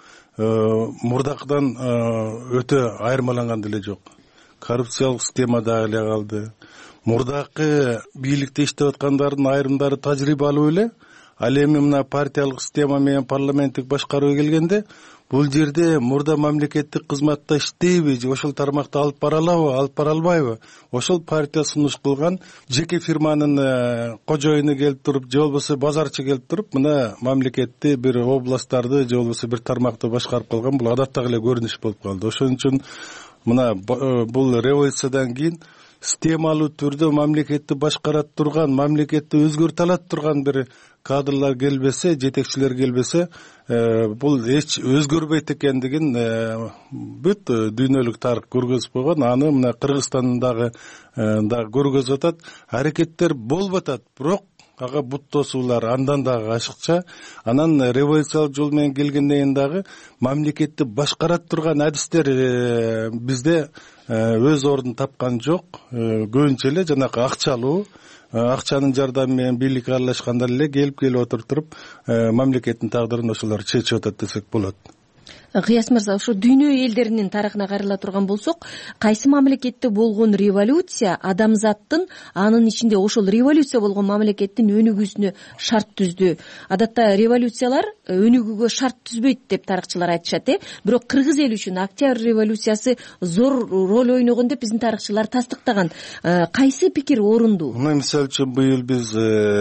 мурдакыдан өтө айырмаланган деле жок. Коррупциялык система дагы эле калды. Мурдакы бийликте иштеп аткандардын айрымдары тажрыйбалуу эле. Ал эми мына партиялык система менен парламенттик башкаруу келгенде бул жерде мурда мамлекеттик кызматта иштейби, же ошол тармакта алып бара алабы, алып бара албайбы? Ошол партия сунуш кылган жеке фирманын кожоюну келип туруп, же болбосо базарчы келип туруп, мына мамлекетти бир областтарды, же болбосо бир тармакты башкарып калган, бул адаттагы эле көрүнүш болуп калды. Ошон үчүн мына бул революциядан кийин системалуу түрдө мамлекетти башкара турган, мамлекетти өзгөртө алат турган бир кадрлар келбесе, жетекчилер келбесе, бул эч өзгөрбөйт экендигин бүт дүйнөлүк тарых көргөзүп койгон. Аны мына Кыргызстандагы дагы көргөзүп атат. Аракеттер болуп атат, бирок ага бут тосуулар андан дагы ашыкча. Анан революциялык жол менен келгенден кийин дагы мамлекетти башкара турган адистер бизде өз ордун тапкан жок. Көбүнчө эле жанагы акчалуу, акчанын жардамы менен бийликке аралашкандар эле келип келип отуруп мамлекеттин тагдырын ошолор чечип атат десек болот. Кыяс мырза, ошо дүйнө элдеринин тарыхына кайрыла турган болсок, кайсы мамлекетте болгон революция адамзаттын, анын ичинде ошол революция болгон мамлекеттин өнүгүүсүнө шарт түздү? Адатта революциялар өнүгүүгө шарт түзбөйт деп тарыхчылар айтышат, э? Бирок кыргыз эли үчүн Октябрь революциясы зор роль ойногон деп биздин тарыхчылар тастыктаган. Кайсы пикир орундуу? Мына мисалы үчүн быйыл биз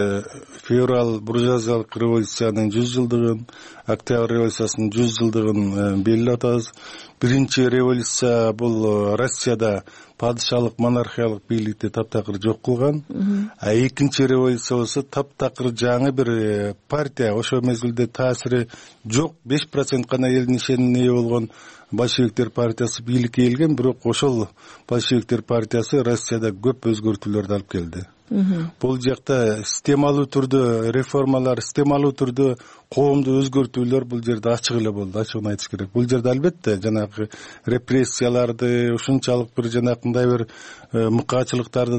февраль буржуазиялык революциянын жүз жылдыгын, Октябрь революциясынын жүз жылдыгын белгилеп атабыз. Биринчи революция бул Россияда падышалык монархиялык бийликти таптакыр жок кылган. А экинчи революция болсо таптакыр жаңы бир партия, ошол мезгилде таасири жок, беш процент гана элдин ишенимине ээ болгон большевиктер партиясы бийликке келген, бирок ошол большевиктер партиясы Россияда көп өзгөртүүлөрдү алып келди. Бул жакта системалуу түрдө реформалар, системалуу түрдө коомду өзгөртүүлөр бул жерде ачык эле болду, ачыгын айтыш керек. Бул жерде албетте жанагы репрессияларды, ушунчалык бир жанакындай бир мыкаачылыктарды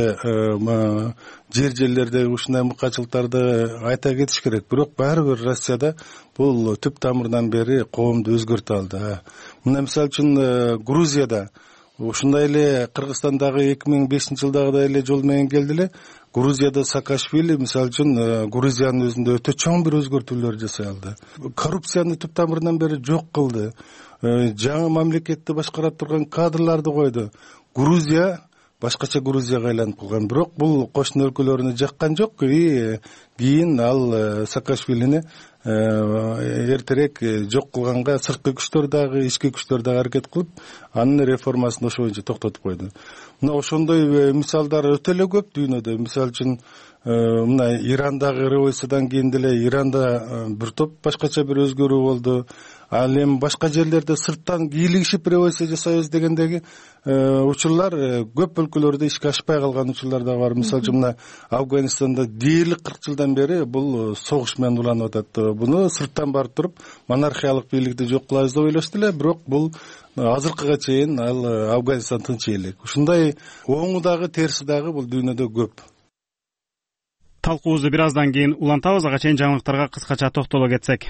дагы, жер жерлерде ушундай мыкаачылыктарды айта кетиш керек. Бирок баары бир Россияда бул түп тамырынан бери коомду өзгөртө алды. Мына мисалы үчүн Грузияда ушундай эле Кыргызстандагы эки миң бешинчи жылдагыдай эле жол менен келди эле. Грузияда Саакашвили мисалы үчүн Грузиянын өзүндө өтө чоң бир өзгөртүүлөр жасай алды. Коррупцияны түп тамырынан бери жок кылды. Жаңы мамлекетти башкарып турган кадрларды койду. Грузия башкача Грузияга айланып калган. Бирок бул кошуна өлкөлөрүнө жаккан жок. Кийин ал Саакашвилини эртерээк жок кылганга сырткы күчтөр дагы, ички күчтөр дагы аракет кылып, анын реформасын ошо боюнча токтотуп койду. Мына ошондой мисалдар өтө эле көп дүйнөдө. Мисалы үчүн мына Ирандагы революциядан кийин деле Иранда бир топ башкача бир өзгөрүү болду. Ал эми башка жерлерде сырттан кийлигишип революция жасайбыз дегендеги учурлар көп өлкөлөрдө ишке ашпай калган учурлар да бар. Мисалы үчүн мына Афганистанда дээрлик кырк жылдан бери бул согуш менен уланып атат. Буну сырттан барып туруп монархиялык бийликти жок кылабыз деп ойлошду эле, бирок бул азыркыга чейин ал Афганистан тынч элек. Ушундай оңу дагы терси дагы бул дүйнөдө көп. Талкуубузду бир аздан кийин улантабыз. Ага чейин жаңылыктарга кыскача токтоло кетсек.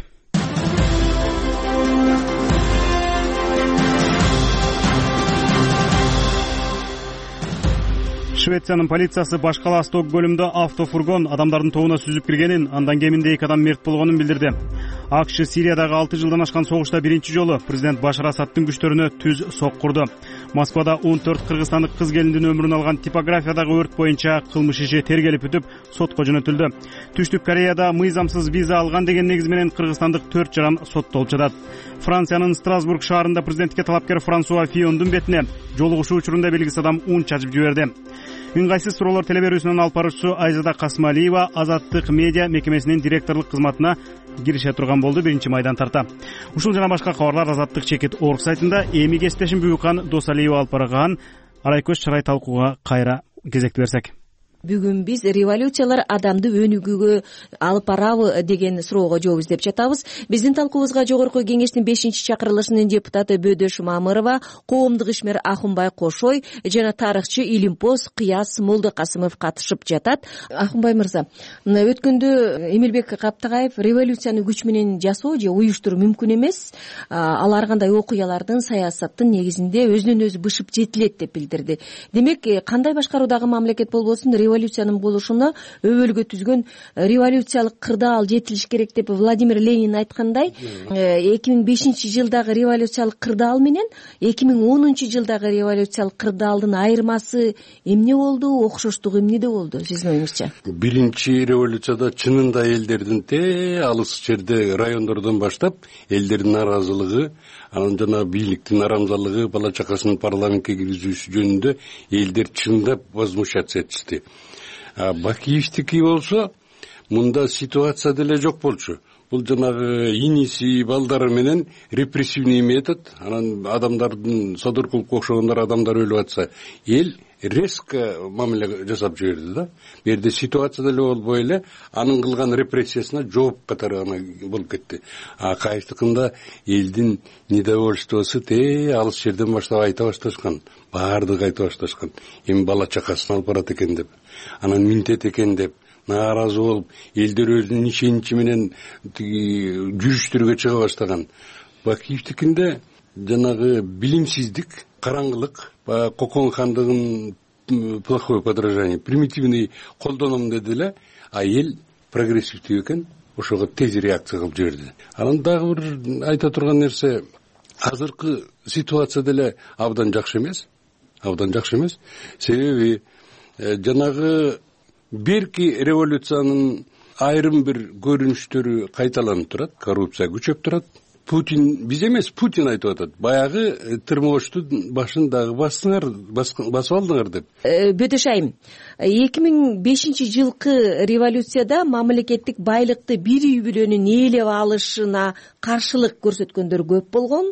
Швециянын полициясы баш кала Стокгольмдо автофургон адамдардын тобуна сүзүп киргенин, андан кеминде эки адам мерт болгонун билдирди. АКШ Сириядагы алты жылдан ашкан согушта биринчи жолу президент Башар Асадтын күчтөрүнө түз соккурду. Москвада он төрт кыргызстандык кыз келиндин өмүрүн алган типографиядагы өрт боюнча кылмыш иши тергелип бүтүп, сотко жөнөтүлдү. Түштүк Кореяда мыйзамсыз виза алган деген негиз менен кыргызстандык төрт жаран соттолуп жатат. Франциянын Страсбург шаарында президентке талапкер Франсуа Фиондун бетине жолугушуу учурунда белгисиз адам ун чачып жиберди. Ыңгайсыз суроолор телеберүүсүнүн алып баруучусу Айзада Касмалиева Азаттык медиа мекемесинин директорлук кызматына кирише турган болду биринчи майдан тарта. Ушул жана башка кабарлар Азаттык чекит точка орг сайтында. Эми кесиптешим Бүгүкан Досалиева алып барган Арайкөз чарай талкууга кайра кезекти берсек. Бүгүн биз революциялар адамды өнүгүүгө алып барабы деген суроого жооп издеп жатабыз. Биздин талкуубузга Жогорку Кеңештин бешинчи чакырылышынын депутаты Бөдөш Мамырова, коомдук ишмер Ахунбай Кошой жана тарыхчы Илимпоз Кыяс Молдокасымов катышып жатат. Ахунбай мырза, мына өткөндө Эмилбек Каптагаев революцияны күч менен жасоо же уюштуруу мүмкүн эмес, ал ар кандай окуялардын, саясаттын негизинде өзүнөн өзү бышып жетилет деп билдирди. Демек, кандай башкаруудагы мамлекет болбосун революциянын болушуна өбөлгө түзгөн революциялык кырдаал жетилиш керек деп Владимир Ленин айткандай, эки миң бешинчи жылдагы революциялык кырдаал менен эки миң онунчу жылдагы революциялык кырдаалдын айырмасы эмне болду, окшоштугу эмнеде болду сиздин оюңузча? Биринчи революцияда чынында элдердин те алыс жерде райондордон баштап элдердин наразылыгы, анан жана бийликтин арамзалыгы, бала чакасынын парламентке киргизүүсү жөнүндө элдер чындап возмущаться этишти. Бакиевдики болсо мында ситуация деле жок болчу. Бул жанагы иниси балдары менен репрессивный метод, анан адамдардын содор кылып окшогондор адамдар өлүп атса, эл резко мамиле жасап жиберди да. Бу жерде ситуация деле болбой эле анын кылган репрессиясына жооп катары гана болуп кетти. А кайсыкында элдин недовольствосу те алыс жерден баштап айта башташкан, баардыгы айта башташкан. Эми бала чакасын алып барат экен деп, анан минтет экен деп нааразы болуп, элдер өзүнүн ишеничи менен жүрүштөргө чыга баштаган. Бакиевдикинде жанагы билимсиздик, караңгылык, Кокон хандыгын плохое подражание, примитивный колдоном деди эле, а эл прогрессивдүү экен, ошого тез реакция кылып жиберди. Анан дагы бир айта турган нерсе, азыркы ситуация деле абдан жакшы эмес, абдан жакшы эмес. Себеби жанагы берки революциянын айрым бир көрүнүштөрү кайталанып турат, коррупция күчөп турат. Путин, биз эмес, Путин айтып атат. Баягы тырмооштун башын дагы бассыңар, басып алдыңар деп. Бөдөш айым, эки миң бешинчи жылкы революцияда мамлекеттик байлыкты бир үй бүлөнүн ээлеп алышына каршылык көрсөткөндөр көп болгон.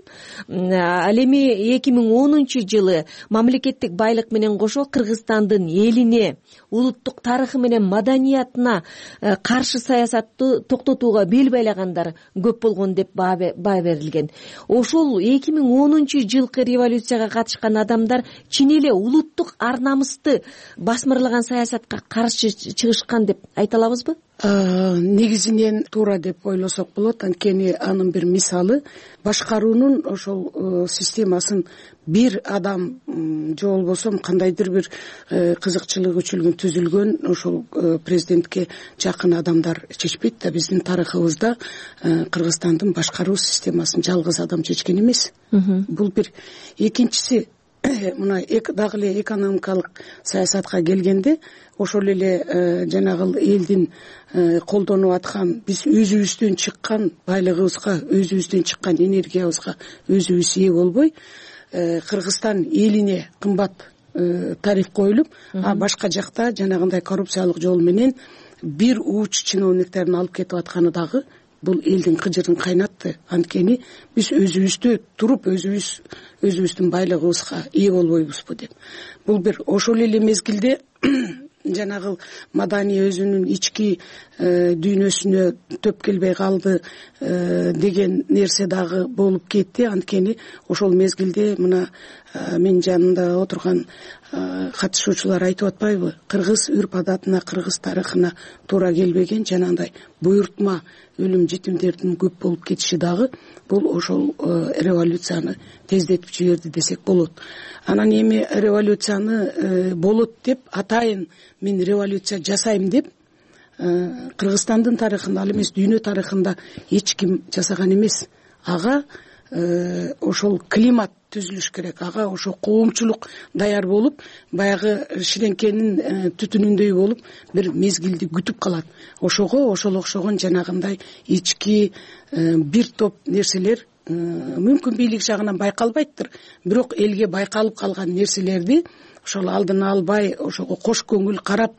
Ал эми эки миң онунчу жылы мамлекеттик байлык менен кошо Кыргызстандын элине, улуттук тарыхы менен маданиятына каршы саясатты токтотууга бел байлагандар көп болгон деп баа берилген. Ошол эки миң онунчу жылкы революцияга катышкан адамдар чын эле улуттук ар намысты басмырлаган саясатка каршы чыгышкан деп айта алабызбы? негизинен туура деп ойлосок болот. Анткени анын бир мисалы башкаруунун ошол системасын бир адам же болбосо кандайдыр бир кызыкчылык үчүн түзүлгөн ошол президентке жакын адамдар чечпейт да. Биздин тарыхыбызда Кыргызстандын башкаруу системасын жалгыз адам чечкен эмес. Бул бир. Экинчиси, мына дагы эле экономикалык саясатка келгенде ошол эле жанагы элдин колдонуп аткан, биз өзүбүздөн чыккан байлыгыбызга, өзүбүздөн чыккан энергиябызга өзүбүз ээ болбой, Кыргызстан элине кымбат тариф коюлуп, а башка жакта жанагындай коррупциялык жол менен бир уч чиновниктерин алып кетип атканы дагы бул элдин кыжырын кайнатты. Анткени биз өзүбүздө туруп, өзүбүз өзүбүздүн байлыгыбызга ээ болбойбузбу деп. Бул бир. Ошол эле мезгилде жанагы Мадани өзүнүн ички дүйнөсүнө төп келбей калды деген нерсе дагы болуп кетти. Анткени ошол мезгилде мына менин жанымда отурган катышуучулар айтып атпайбы? Кыргыз үрп адатына, кыргыз тарыхына туура келбеген жанагындай буйртма өлүм жетимдердин көп болуп кетиши дагы бул ошол революцияны тездетип жиберди десек болот. Анан эми революцияны болот деп атайын мен революция жасайм деп Кыргызстандын тарыхында, ал эмес дүйнө тарыхында эч ким жасаган эмес. Ага ошол климат түзүлүш керек. Ага ошо коомчулук даяр болуп, баягы ширеңкенин түтүнүндөй болуп бир мезгилди күтүп калат. Ошого ошол окшогон жанагындай ички бир топ нерселер мүмкүн бийлик жагынан байкалбайттыр, бирок элге байкалып калган нерселерди ошол алдын албай, ошого кош көңүл карап,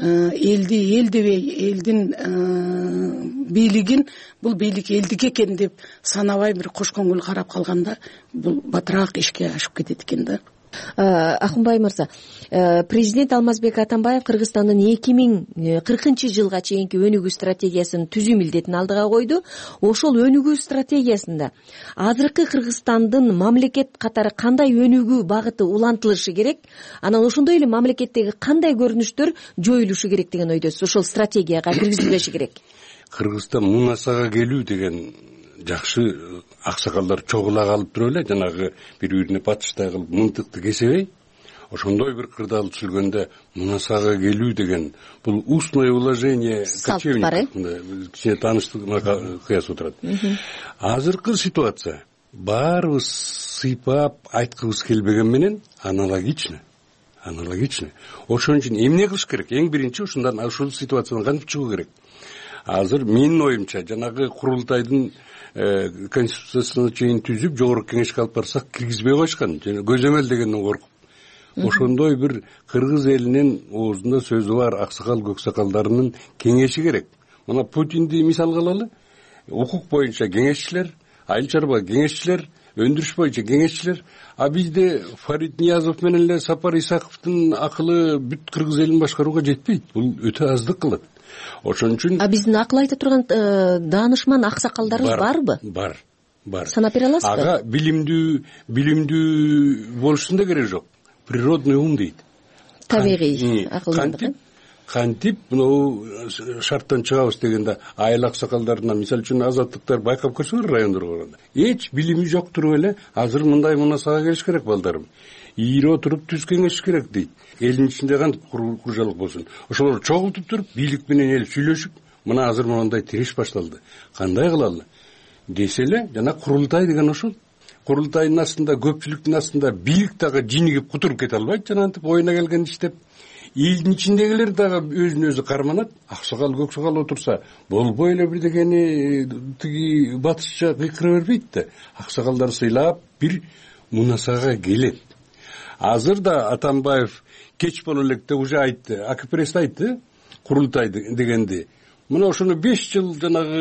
элди эл дебей, элдин бийлигин бул бийлик элдики экен деп санабай бир кош көңүл карап калганда бул батыраак ишке ашып кетет экен да. Акунбай мырза, президент Алмазбек Атамбаев Кыргызстандын эки миң кыркынчы жылга чейинки өнүгүү стратегиясын түзүү милдетин алдыга койду. Ошол өнүгүү стратегиясында азыркы Кыргызстандын мамлекет катары кандай өнүгүү багыты улантылышы керек? Анан ошондой эле мамлекеттеги кандай көрүнүштөр жоюлушу керек деген ойдосуз? Ошол стратегияга киргизилбеши керек. Кыргызстан мунасага келүү деген жакшы аксакалдар чогула калып туруп эле жанагы бири бирине батыштай кылып мынтыкты кесебей, ошондой бир кырдаал түзүлгөндө мунасага келүү деген бул устное уложение кочевников кичине тааныштыгына кыяс отурат. Азыркы ситуация баарыбыз сыйпап айткыбыз келбеген менен аналогично. Аналогично. Ошон үчүн эмне кылыш керек? Эң биринчи ушундан, ушул ситуациядан кантип чыгуу керек? Азыр менин оюмча жанагы курултайдын конституциясына чейин түзүп жогорку кеңешке алып барсак киргизбей коюшкан, көзөмөл дегенден коркуп. Ошондой бир кыргыз элинин оозунда сөзү бар аксакал көксакалдарынын кеңеши керек. Мына Путинди мисалга алалы. Укук боюнча кеңешчилер, айыл чарба кеңешчилер, өндүрүш боюнча кеңешчилер. А бизде Фарид Ниязов менен эле Сапар Исаковдун акылы бүт кыргыз элин башкарууга жетпейт. Бул өтө аздык кылат. Ошон үчүн А биздин акыл айта турган даанышман аксакалдарыбыз барбы? Бар, бар. Санап бере аласызбы? Ага билимдүү, билимдүү болушунун да кереги жок. Природный ум дейт. Табигый акылдандык. Кантип мынау шарттан чыгабыз дегенде айыл аксакалдарына, мисалы үчүн азаттыктар байкап көрсөңөр райондорго барганда, эч билими жок туруп эле азыр мындай мунасага келиш керек балдарым. Ийире отуруп түз кеңеш керек дейт. Элдин ичинде кантип куржалык болсун. Ошолор чогултуп туруп бийлик менен эл сүйлөшүп, мына азыр мондай тиреш башталды. Кандай кылалы? Деселе, жана курултай деген ошол. Курултайдын астында, көпчүлүктүн астында бийлик дагы жинигип кутуруп кете албайт, жанагынтип оюна келген иштеп. Элдин ичиндегилер дагы өзүн өзү карманат. Аксакал көксакал отурса, болбой эле бирдегени тиги батышча кыйкыра бербейт да. Аксакалдар сыйлап бир мунасага келет. Азыр да Атамбаев кеч боло электе уже айтты, АКПРС айтты, курултай дегенди. Мына ошону беш жыл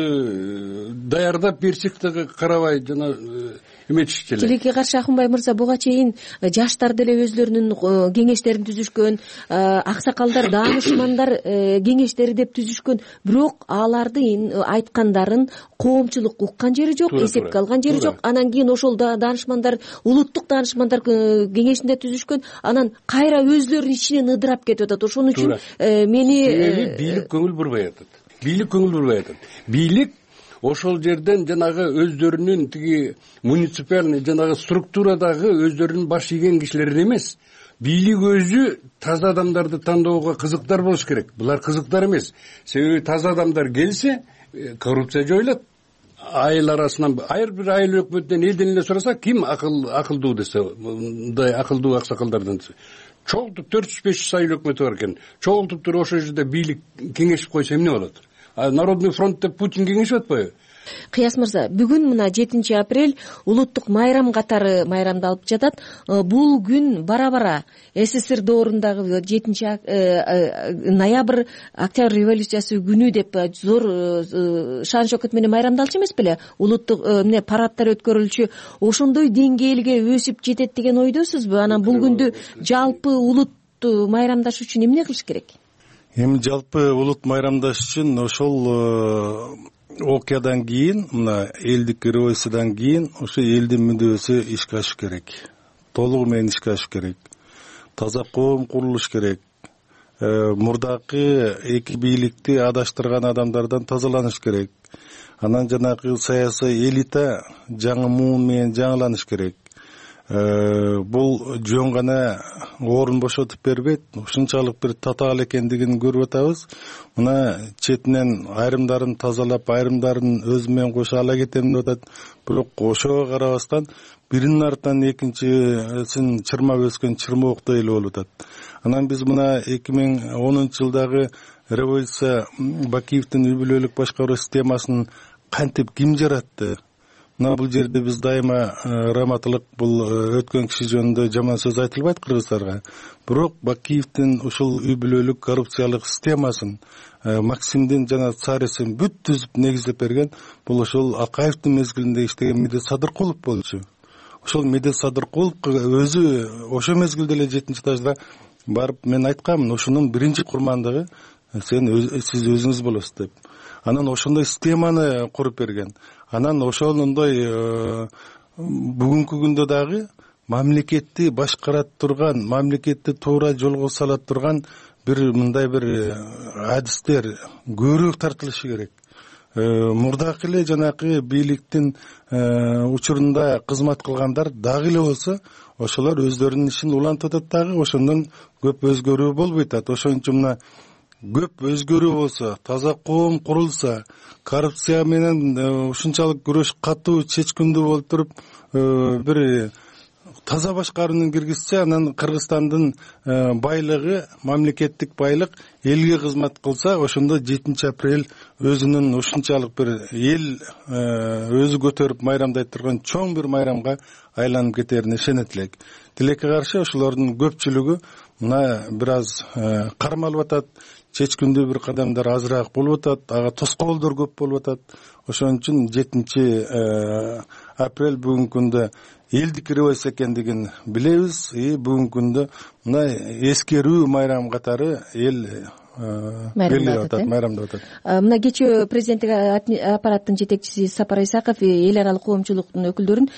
жанагы даярдап берсек дагы карабай жана эметишчи эле. Тилекке каршы Акунбай мырза, буга чейин жаштар деле өзлөрүнүн кеңештерин түзүшкөн, аксакалдар, даанышмандар кеңештери деп түзүшкөн, бирок алардын айткандарын коомчулук уккан жери жок, эсепке алган жери жок. Анан кийин ошол даанышмандар, улуттук даанышмандар кеңешинде түзүшкөн, анан кайра өзлөрүнүн ичинен ыдырап кетип атат. Ошон үчүн мени бийлик көңүл бурбай атат. бийлик көңүл бурбай атат. Бийлик ошол жерден жанагы өздөрүнүн тиги муниципальный жанагы структурадагы өздөрүнүн баш ийген кишилерин эмес, бийлик өзү таза адамдарды тандоого кызыктар болуш керек. Булар кызыктар эмес. Себеби таза адамдар келсе, коррупция жоюлат. Айыл арасынан ар бир айыл өкмөтүнөн элден эле сураса, ким акыл акылдуу десе, мындай акылдуу аксакалдардан чогултуп төрт жүз беш жүз айыл өкмөтү бар экен. Чогултуп туруп ошол жерде бийлик кеңешип койсо эмне болот? Народный фронт деп Путин кеңешип атпайбы? Кыяс мырза, бүгүн мына жетинчи апрель улуттук майрам катары майрамдалып жатат. Бул күн бара-бара СССР доорундагы жетинчи ноябрь Октябрь революциясы күнү деп зор шан шөкөт менен майрамдалчу эмес беле? Улуттук эмне парадтар өткөрүлчү, ошондой деңгээлге өсүп жетет деген ойдосузбу? Анан бул күндү жалпы улут майрамдаш үчүн эмне кылыш керек? Эми жалпы улут майрамдаш үчүн ошол окуядан кийин, мына элдик революциядан кийин ошо элдин мүдөөсү ишке ашыш керек. Толугу менен ишке ашыш керек. Таза коом курулуш керек. Мурдакы эки бийликти адаштырган адамдардан тазаланыш керек. Анан жанагы саясий элита жаңы муун менен жаңыланыш керек. Бул жөн гана орун бошотуп бербейт, ушунчалык бир татаал экендигин көрүп атабыз. Мына четинен айрымдарын тазалап, айрымдарын өзү менен кошо ала кетем деп атат. Бирок ошого карабастан биринин артынан экинчисин чырмап өскөн чырмооктой эле болуп атат. Анан биз мына эки миң онунчу жылдагы революция Бакиевдин үй бүлөлүк башкаруу системасын кантип ким жаратты? Мына бул жерде биз дайыма раматылык, бул өткөн киши жөнүндө жаман сөз айтылбайт кыргыздарга. Бирок Бакиевдин ушул үй бүлөлүк коррупциялык системасын, Максимдин жана Царисин бүт түзүп негиздеп берген бул ошол Акаевдин мезгилинде иштеген Медет Садыркулов болчу. Ошол Медет Садыркуловго өзү ошо мезгилде эле жетинчи этажда барып мен айтканмын, ошонун биринчи курмандыгы сен сиз өзүңүз болосуз деп. Анан ошондой системаны куруп берген. Анан ошондой бүгүнкү күндө дагы мамлекетти башкарат турган, мамлекетти туура жолго сала турган бир мындай бир адистер көбүрөөк тартылышы керек. Мурдакы эле жанакы бийликтин учурунда кызмат кылгандар дагы эле болсо, ошолор өздөрүнүн ишин улантып атат дагы, ошондон көп өзгөрүү болбойт атат. Ошон үчүн мына көп өзгөрүү болсо, таза коом курулса, коррупция менен ушунчалык күрөш катуу чечкиндүү болуп туруп, бир таза башкарууну киргизсе, анан Кыргызстандын байлыгы, мамлекеттик байлык элге кызмат кылса, ошондо жетинчи апрель өзүнүн ушунчалык бир эл өзү көтөрүп майрамдайт турган чоң бир майрамга айланып кетерине ишенет элек. Тилекке каршы ошолордун көпчүлүгү мына бир аз кармалып атат, чечкиндүү бир кадамдар азыраак болуп атат, ага тоскоолдор көп болуп атат. Ошон үчүн жетинчи апрель бүгүнкү күндө элдик революция экендигин билебиз. И бүгүнкү күндө мына эскерүү майрам катары эл майрамдап атат. Мына кечээ президенттик аппараттын жетекчиси Сапар Исаков эл аралык коомчулуктун өкүлдөрүн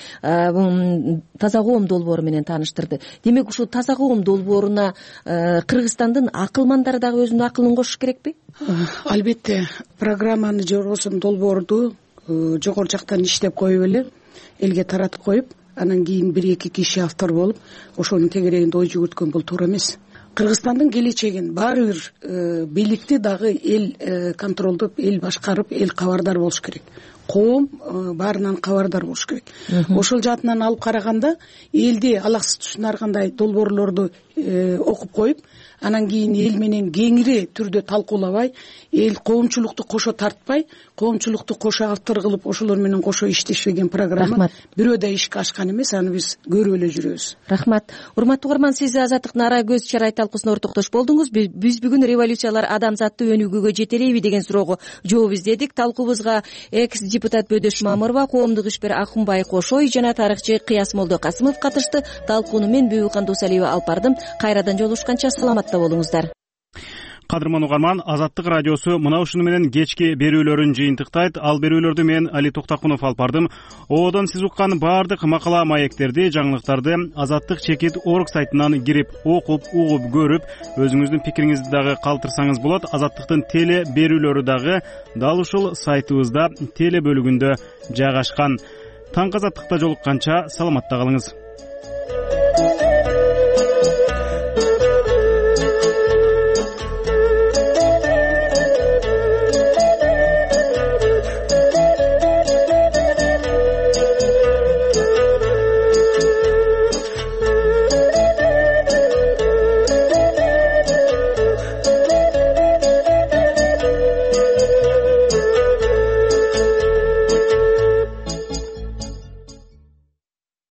таза коом долбоору менен тааныштырды. Демек ушул таза коом долбооруна Кыргызстандын акылмандары дагы өзүнүн акылын кошуш керекпи? Албетте, программаны жобосун, долбоорду жогору жактан иштеп коюп эле элге таратып коюп, анан кийин бир эки киши автор болуп ошонун тегерегинде ой жүгүрткөн бул туура эмес. Кыргызстандын келечегин баары бир бийликти дагы эл контролдоп, эл башкарып, эл кабардар болуш керек. Коом баарынан кабардар болуш керек. Ошол жаатынан алып караганда элди алаксыз түшүнаргандай долбоорлорду окуп коюп, анан кийин эл менен кеңири түрдө талкуулабай, эл коомчулукту кошо тартпай, коомчулукту кошо автор кылып, ошолор менен кошо иштешпеген программа бирөө да ишке ашкан эмес, аны биз көрүп эле жүрөбүз. Рахмат. Урматтуу угарман, сиз Азаттыктын ара көз чарай талкуусуна ортоктош болдуңуз. Биз бүгүн революциялар адамзатты өнүгүүгө жетелейби деген суроого жооп издедик. Талкуубузга экс депутат Бөдөш Мамырова, коомдук ишмер Акунбай Кошой жана тарыхчы Кыяс Молдокасымов катышты. Талкууну мен Бүбүкан Дусалиева алып бардым. Кайрадан жолугушканча саламатта болуңуздар. Кадырман угарман, Азаттык радиосу мына ушуну менен кечки берүүлөрүн жыйынтыктайт. Ал берүүлөрдү мен Али Токтакунов алып бардым. Одон сиз уккан баардык макала маектерди, жаңылыктарды Азаттык чекит орг сайтынан кирип окуп, угуп, көрүп, өзүңүздүн пикириңизди дагы калтырсаңыз болот. Азаттыктын теле берүүлөрү дагы дал ушул сайтыбызда теле бөлүгүндө жайгашкан. Таңкы Азаттыкта жолукканча саламатта калыңыз.